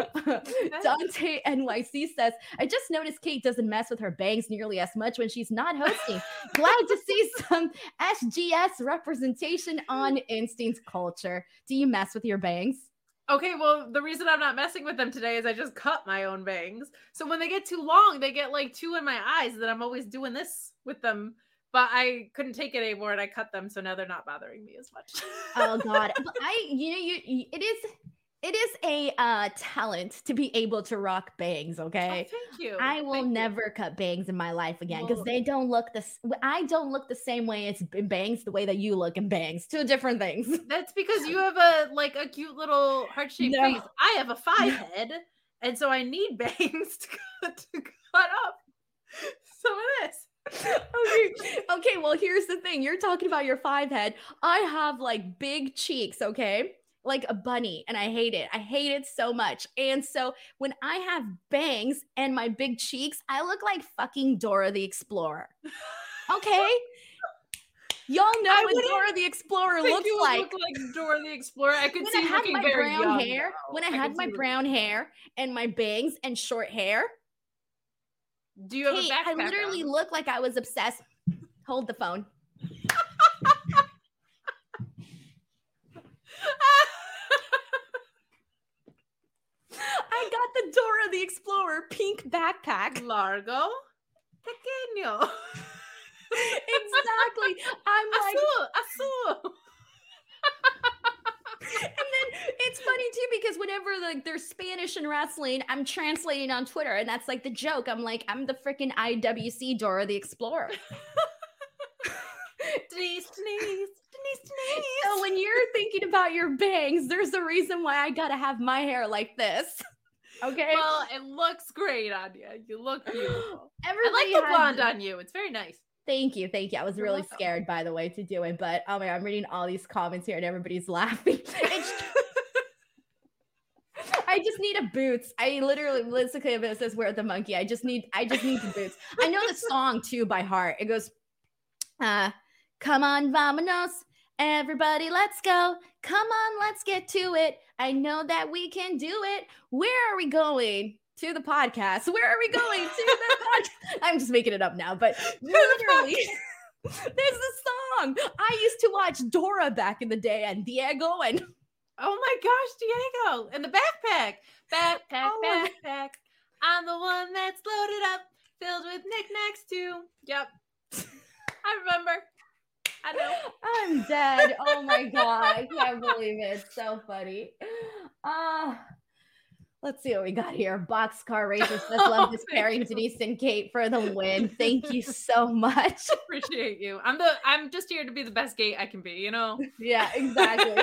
Dante N Y C says, I just noticed Kate doesn't mess with her bangs nearly as much when she's not hosting. Glad to see some S G S representation on Instinct Culture. Do you mess with your bangs? Okay, well, the reason I'm not messing with them today is I just cut my own bangs. So when they get too long, they get like two in my eyes that I'm always doing this with them. But I couldn't take it anymore and I cut them. So now they're not bothering me as much. Oh, God. But I, you know, you, it is... It is a uh, talent to be able to rock bangs, okay? Oh, thank you. I will thank never you. cut bangs in my life again because well, they don't look the. I don't look the same way as bangs the way that you look in bangs. Two different things. That's because you have a like a cute little heart shaped no. face. I have a five head, and so I need bangs to cut, to cut up some of this. okay. Okay. Well, here's the thing. You're talking about your five head. I have like big cheeks. Okay. Like a bunny, and I hate it. I hate it so much. And so when I have bangs and my big cheeks, I look like fucking Dora the Explorer. Okay? Y'all know I what Dora the Explorer looks you like. Look like Dora the Explorer. I could when see I had looking my very brown young, hair, though. when I, I had my brown looking. hair and my bangs and short hair. Do you have hey, a backpack I literally on? look like I was obsessed. Hold the phone. I got the Dora the Explorer pink backpack. Largo pequeño. Exactly. I'm like azul, azul. And then it's funny too because whenever like there's Spanish and wrestling, I'm translating on Twitter, and that's like the joke. I'm like, I'm the freaking I W C Dora the Explorer. Denise, Denise. So when you're thinking about your bangs, there's a reason why I gotta have my hair like this. Okay. Well, it looks great on you. You look beautiful. Everybody I like the blonde has... on you. It's very nice. Thank you, thank you. I was You're really welcome. scared, by the way, to do it, but oh my God, I'm reading all these comments here and everybody's laughing. It's I just need a boots. I literally, Melissa Cleavis says, "Where the monkey?" I just need, I just need the boots. I know the song too by heart. It goes, uh, "Come on, vamonos, everybody, let's go. Come on, let's get to it. I know that we can do it. Where are we going?" To the podcast. Where are we going? To the podcast. I'm just making it up now, but literally, there's a song. I used to watch Dora back in the day, and Diego, and oh my gosh, Diego, and the backpack, backpack, oh backpack. I'm the one that's loaded up, filled with knickknacks too. Yep, I remember. I know. I'm dead. Oh my god, I can't believe it. It's so funny. Ah. Uh, Let's see what we got here. Boxcar Racer says, "Love this pairing, Denise and Kate, for the win." Thank you so much. Appreciate you. I'm the. I'm just here to be the best gate I can be. You know. Yeah, exactly.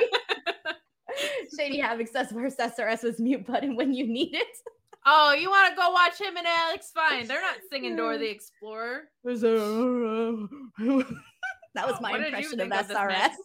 Shady Havoc says, "Where's S R S's mute button when you need it?" Oh, you want to go watch him and Alex? Fine. They're not singing Dora the Explorer. That was my what impression of S R S.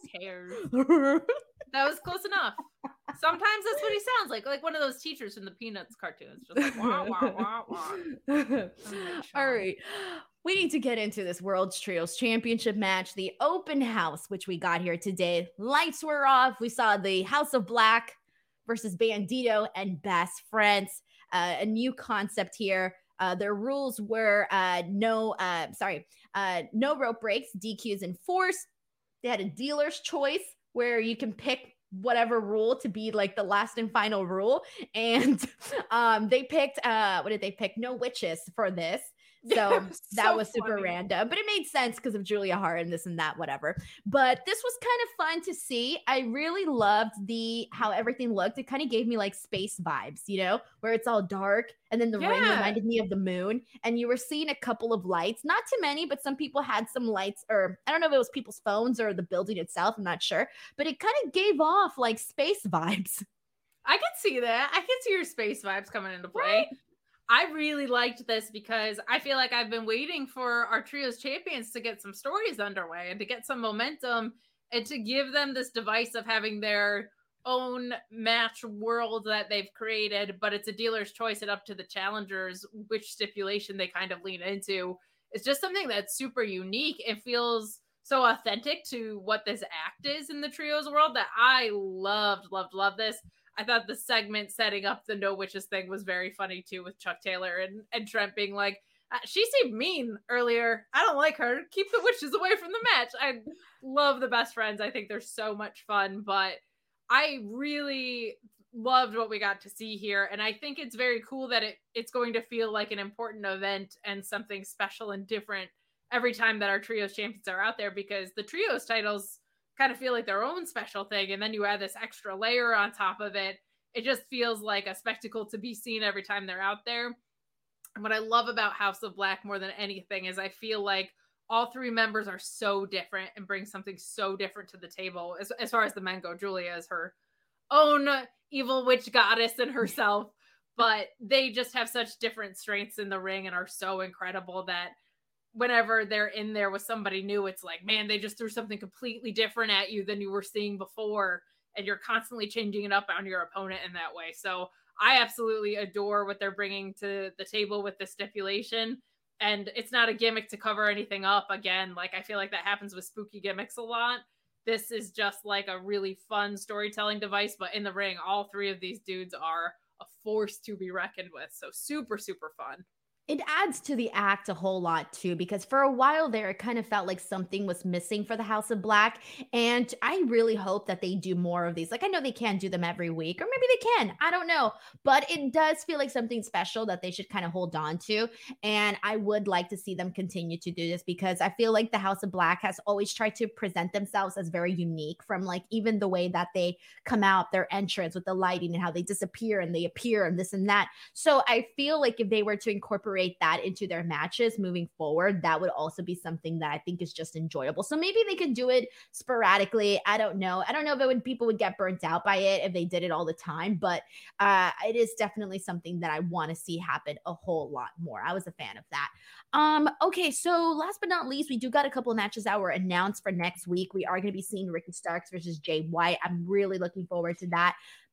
That was close enough. Sometimes that's what he sounds like, like one of those teachers from the Peanuts cartoons. Just like, wah, wah, wah, wah. All right. We need to get into this World's Trios Championship match, the open house, which we got here today. Lights were off. We saw the House of Black versus Bandito and Best Friends. Uh, a new concept here. Uh, their rules were uh, no, uh, sorry, uh, no rope breaks, D Qs enforced. They had a dealer's choice where you can pick whatever rule to be like the last and final rule. And um, they picked, uh, what did they pick? No witches for this. So yeah, that so was super funny. Random, but it made sense because of Julia Hart and this and that, whatever. But this was kind of fun to see. I really loved the how everything looked. It kind of gave me like space vibes, you know, where it's all dark and then the yeah. ring reminded me of the moon. And you were seeing a couple of lights, not too many, but some people had some lights, or I don't know if it was people's phones or the building itself. I'm not sure, but it kind of gave off like space vibes. I could see that. I could see your space vibes coming into play. Right? I really liked this because I feel like I've been waiting for our Trios champions to get some stories underway and to get some momentum and to give them this device of having their own match world that they've created, but it's a dealer's choice and up to the challengers which stipulation they kind of lean into. It's just something that's super unique. It feels so authentic to what this act is in the Trios world that I loved, loved, loved this. I thought the segment setting up the no witches thing was very funny too, with Chuck Taylor and, and Trent being like, uh, she seemed mean earlier. I don't like her. Keep the witches away from the match. I love the Best Friends. I think they're so much fun, but I really loved what we got to see here. And I think it's very cool that it it's going to feel like an important event and something special and different every time that our Trios champions are out there, because the Trios titles kind of feel like their own special thing. And then you add this extra layer on top of it. It just feels like a spectacle to be seen every time they're out there. And what I love about House of Black more than anything is I feel like all three members are so different and bring something so different to the table. As, as far as the men go, Julia is her own evil witch goddess in herself, but they just have such different strengths in the ring and are so incredible that whenever they're in there with somebody new, it's like, man, they just threw something completely different at you than you were seeing before. And you're constantly changing it up on your opponent in that way. So I absolutely adore what they're bringing to the table with the stipulation. And it's not a gimmick to cover anything up. Again, like I feel like that happens with spooky gimmicks a lot. This is just like a really fun storytelling device, but in the ring, all three of these dudes are a force to be reckoned with. So super, super fun. It adds to the act a whole lot too, because for a while there, it kind of felt like something was missing for the House of Black. And I really hope that they do more of these. Like, I know they can't do them every week, or maybe they can, I don't know, but it does feel like something special that they should kind of hold on to. And I would like to see them continue to do this, because I feel like the House of Black has always tried to present themselves as very unique, from like even the way that they come out, their entrance with the lighting and how they disappear and they appear and this and that. So I feel like if they were to incorporate that into their matches moving forward, that would also be something that I think is just enjoyable. So maybe they could do it sporadically. I don't know. I don't know if it would, people would get burnt out by it if they did it all the time, but uh, it is definitely something that I want to see happen a whole lot more. I was a fan of that. Um, okay, so last but not least, we do got a couple of matches that were announced for next week. We are going to be seeing Ricky Starks versus Jay White. I'm really looking forward to that.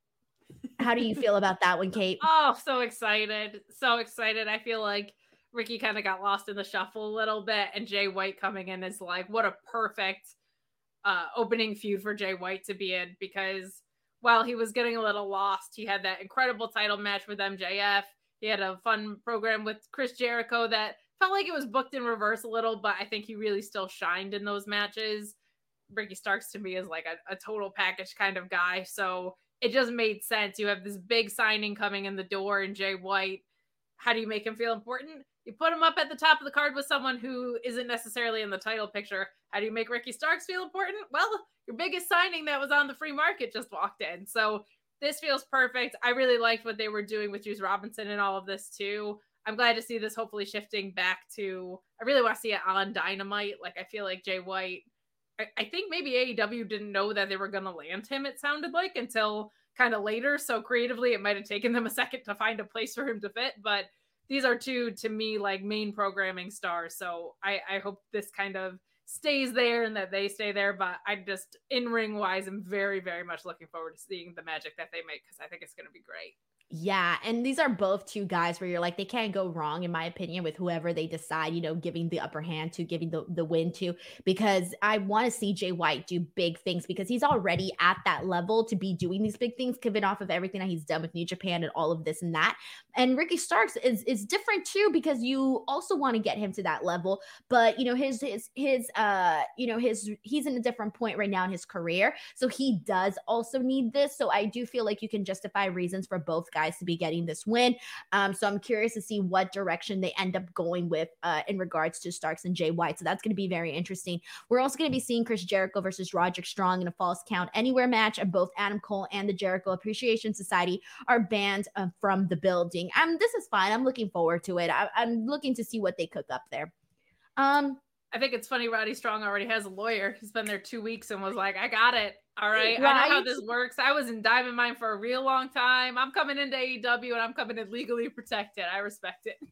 How do you feel about that one, Kate? Oh, so excited. So excited. I feel like Ricky kind of got lost in the shuffle a little bit, and Jay White coming in is like, what a perfect uh, opening feud for Jay White to be in, because while he was getting a little lost, he had that incredible title match with M J F. He had a fun program with Chris Jericho that felt like it was booked in reverse a little, but I think he really still shined in those matches. Ricky Starks to me is like a, a total package kind of guy. So it just made sense. You have this big signing coming in the door and Jay White. How do you make him feel important? You put him up at the top of the card with someone who isn't necessarily in the title picture. How do you make Ricky Starks feel important? Well, your biggest signing that was on the free market just walked in. So this feels perfect. I really liked what they were doing with Juice Robinson and all of this too. I'm glad to see this hopefully shifting back to, I really want to see it on Dynamite. Like, I feel like Jay White, I, I think maybe A E W didn't know that they were going to land him, it sounded like, until kind of later. So creatively, it might have taken them a second to find a place for him to fit. But these are two, to me, like main programming stars. So I, I hope this kind of stays there and that they stay there. But I just, in ring wise, I'm very, very much looking forward to seeing the magic that they make, because I think it's going to be great. Yeah, and these are both two guys where you're like, they can't go wrong, in my opinion, with whoever they decide, you know, giving the upper hand to, giving the, the win to, because I want to see Jay White do big things, because he's already at that level to be doing these big things, given off of everything that he's done with New Japan and all of this and that. And Ricky Starks is is different too, because you also want to get him to that level, but you know, his his his uh you know his he's in a different point right now in his career, so he does also need this. So I do feel like you can justify reasons for both guys to be getting this win. Um, so I'm curious to see what direction they end up going with uh, in regards to Starks and Jay White. So that's going to be very interesting. We're also going to be seeing Chris Jericho versus Roderick Strong in a Falls Count Anywhere match, and both Adam Cole and the Jericho Appreciation Society are banned uh, from the building. Um, this is fine. I'm looking forward to it. I- I'm looking to see what they cook up there. Um, I think it's funny Roddy Strong already has a lawyer. He's been there two weeks and was like, I got it. All right. right. I know how this works. I was in Diamond Mine for a real long time. I'm coming into A E W and I'm coming in legally protected. I respect it.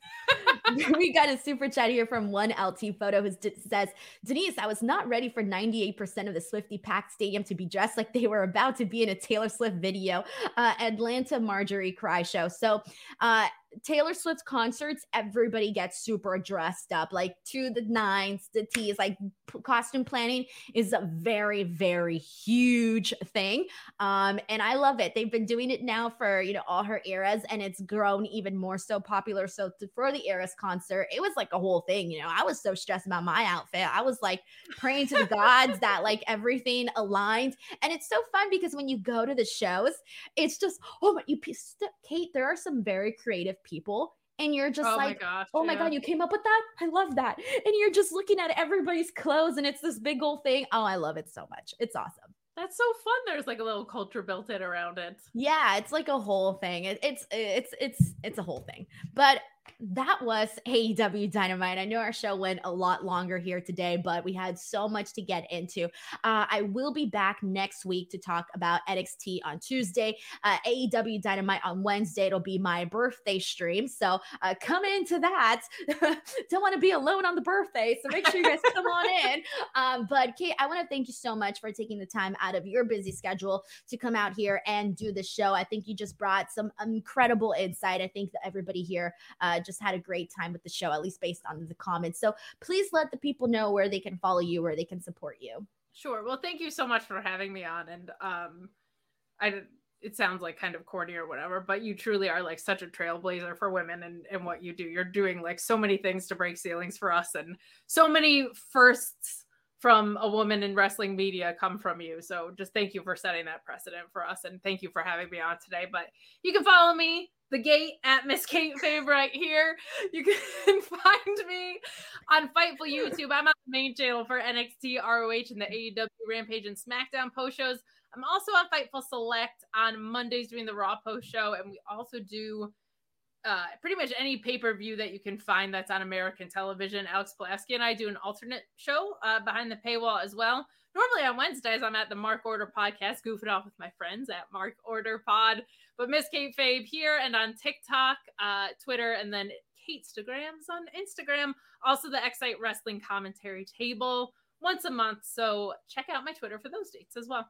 We got a super chat here from one L T photo who says, Denise, I was not ready for ninety-eight percent of the Swifty packed stadium to be dressed like they were about to be in a Taylor Swift video. Uh, Atlanta Marjorie Cry show. So, uh, Taylor Swift concerts, everybody gets super dressed up, like to the nines, the T's. Like p- costume planning is a very, very huge thing. Um, and I love it. They've been doing it now for, you know, all her eras, and it's grown even more so popular. So to, for the Eras concert, it was like a whole thing. You know, I was so stressed about my outfit. I was like praying to the gods that like everything aligned. And it's so fun because when you go to the shows, it's just, oh my, you, Kate, there are some very creative people, and you're just oh like, my gosh, oh yeah. my God, you came up with that? I love that. And you're just looking at everybody's clothes, and it's this big old thing. Oh, I love it so much. It's awesome. That's so fun. There's like a little culture built in around it. Yeah, it's like a whole thing. It, it's it's it's it's a whole thing. But that was A E W Dynamite. I know our show went a lot longer here today, but we had so much to get into. Uh, I will be back next week to talk about N X T on Tuesday, uh, A E W Dynamite on Wednesday. It'll be my birthday stream. So uh, come into that. Don't want to be alone on the birthday. So make sure you guys come on in. Um, but Kate, I want to thank you so much for taking the time out of your busy schedule to come out here and do the show. I think you just brought some incredible insight. I think that everybody here uh, just had a great time with the show, at least based on the comments. So please let the people know where they can follow you, where they can support you. Sure. Well, thank you so much for having me on. And um, I, it sounds like kind of corny or whatever, but you truly are like such a trailblazer for women and, and what you do. You're doing like so many things to break ceilings for us, and so many firsts from a woman in wrestling media come from you. So just thank you for setting that precedent for us. And thank you for having me on today. But you can follow me, The Gate, at Miss Kate Fabe right here. You can find me on Fightful YouTube. I'm on the main channel for N X T, R O H, and the A E W Rampage and SmackDown post shows. I'm also on Fightful Select on Mondays doing the Raw post show. And we also do Uh, pretty much any pay-per-view that you can find that's on American television. Alex Pulaski and I do an alternate show uh, behind the paywall as well. Normally on Wednesdays, I'm at the Mark Order podcast, goofing off with my friends at Mark Order Pod. But Miss Kate Fabe here and on TikTok, uh, Twitter, and then Katestagrams on Instagram. Also the Excite Wrestling Commentary Table once a month. So check out my Twitter for those dates as well.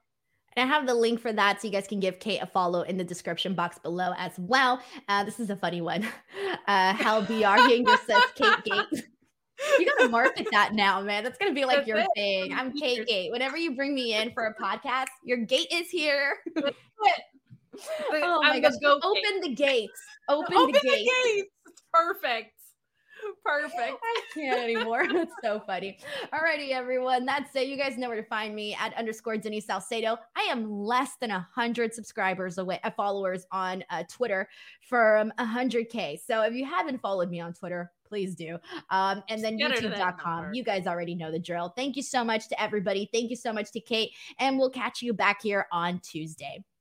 And I have the link for that, so you guys can give Kate a follow in the description box below as well. Uh, this is a funny one. Uh, Hal B R Younger says Kate Gate. You gotta market that now, man. That's gonna be like That's your it. thing. I'm Kate Gate. Whenever you bring me in for a podcast, your gate is here. That's it. Oh my gosh. Open the gates. Open, Open the, the gates. gates. It's perfect. Perfect. I can't anymore. That's so funny. Alrighty, everyone. That's it. You guys know where to find me at underscore Denise Salcedo. I am less than a hundred subscribers away, uh, followers on uh, Twitter from a hundred K. So if you haven't followed me on Twitter, please do. Um, and then YouTube dot com. You guys already know the drill. Thank you so much to everybody. Thank you so much to Kate. And we'll catch you back here on Tuesday.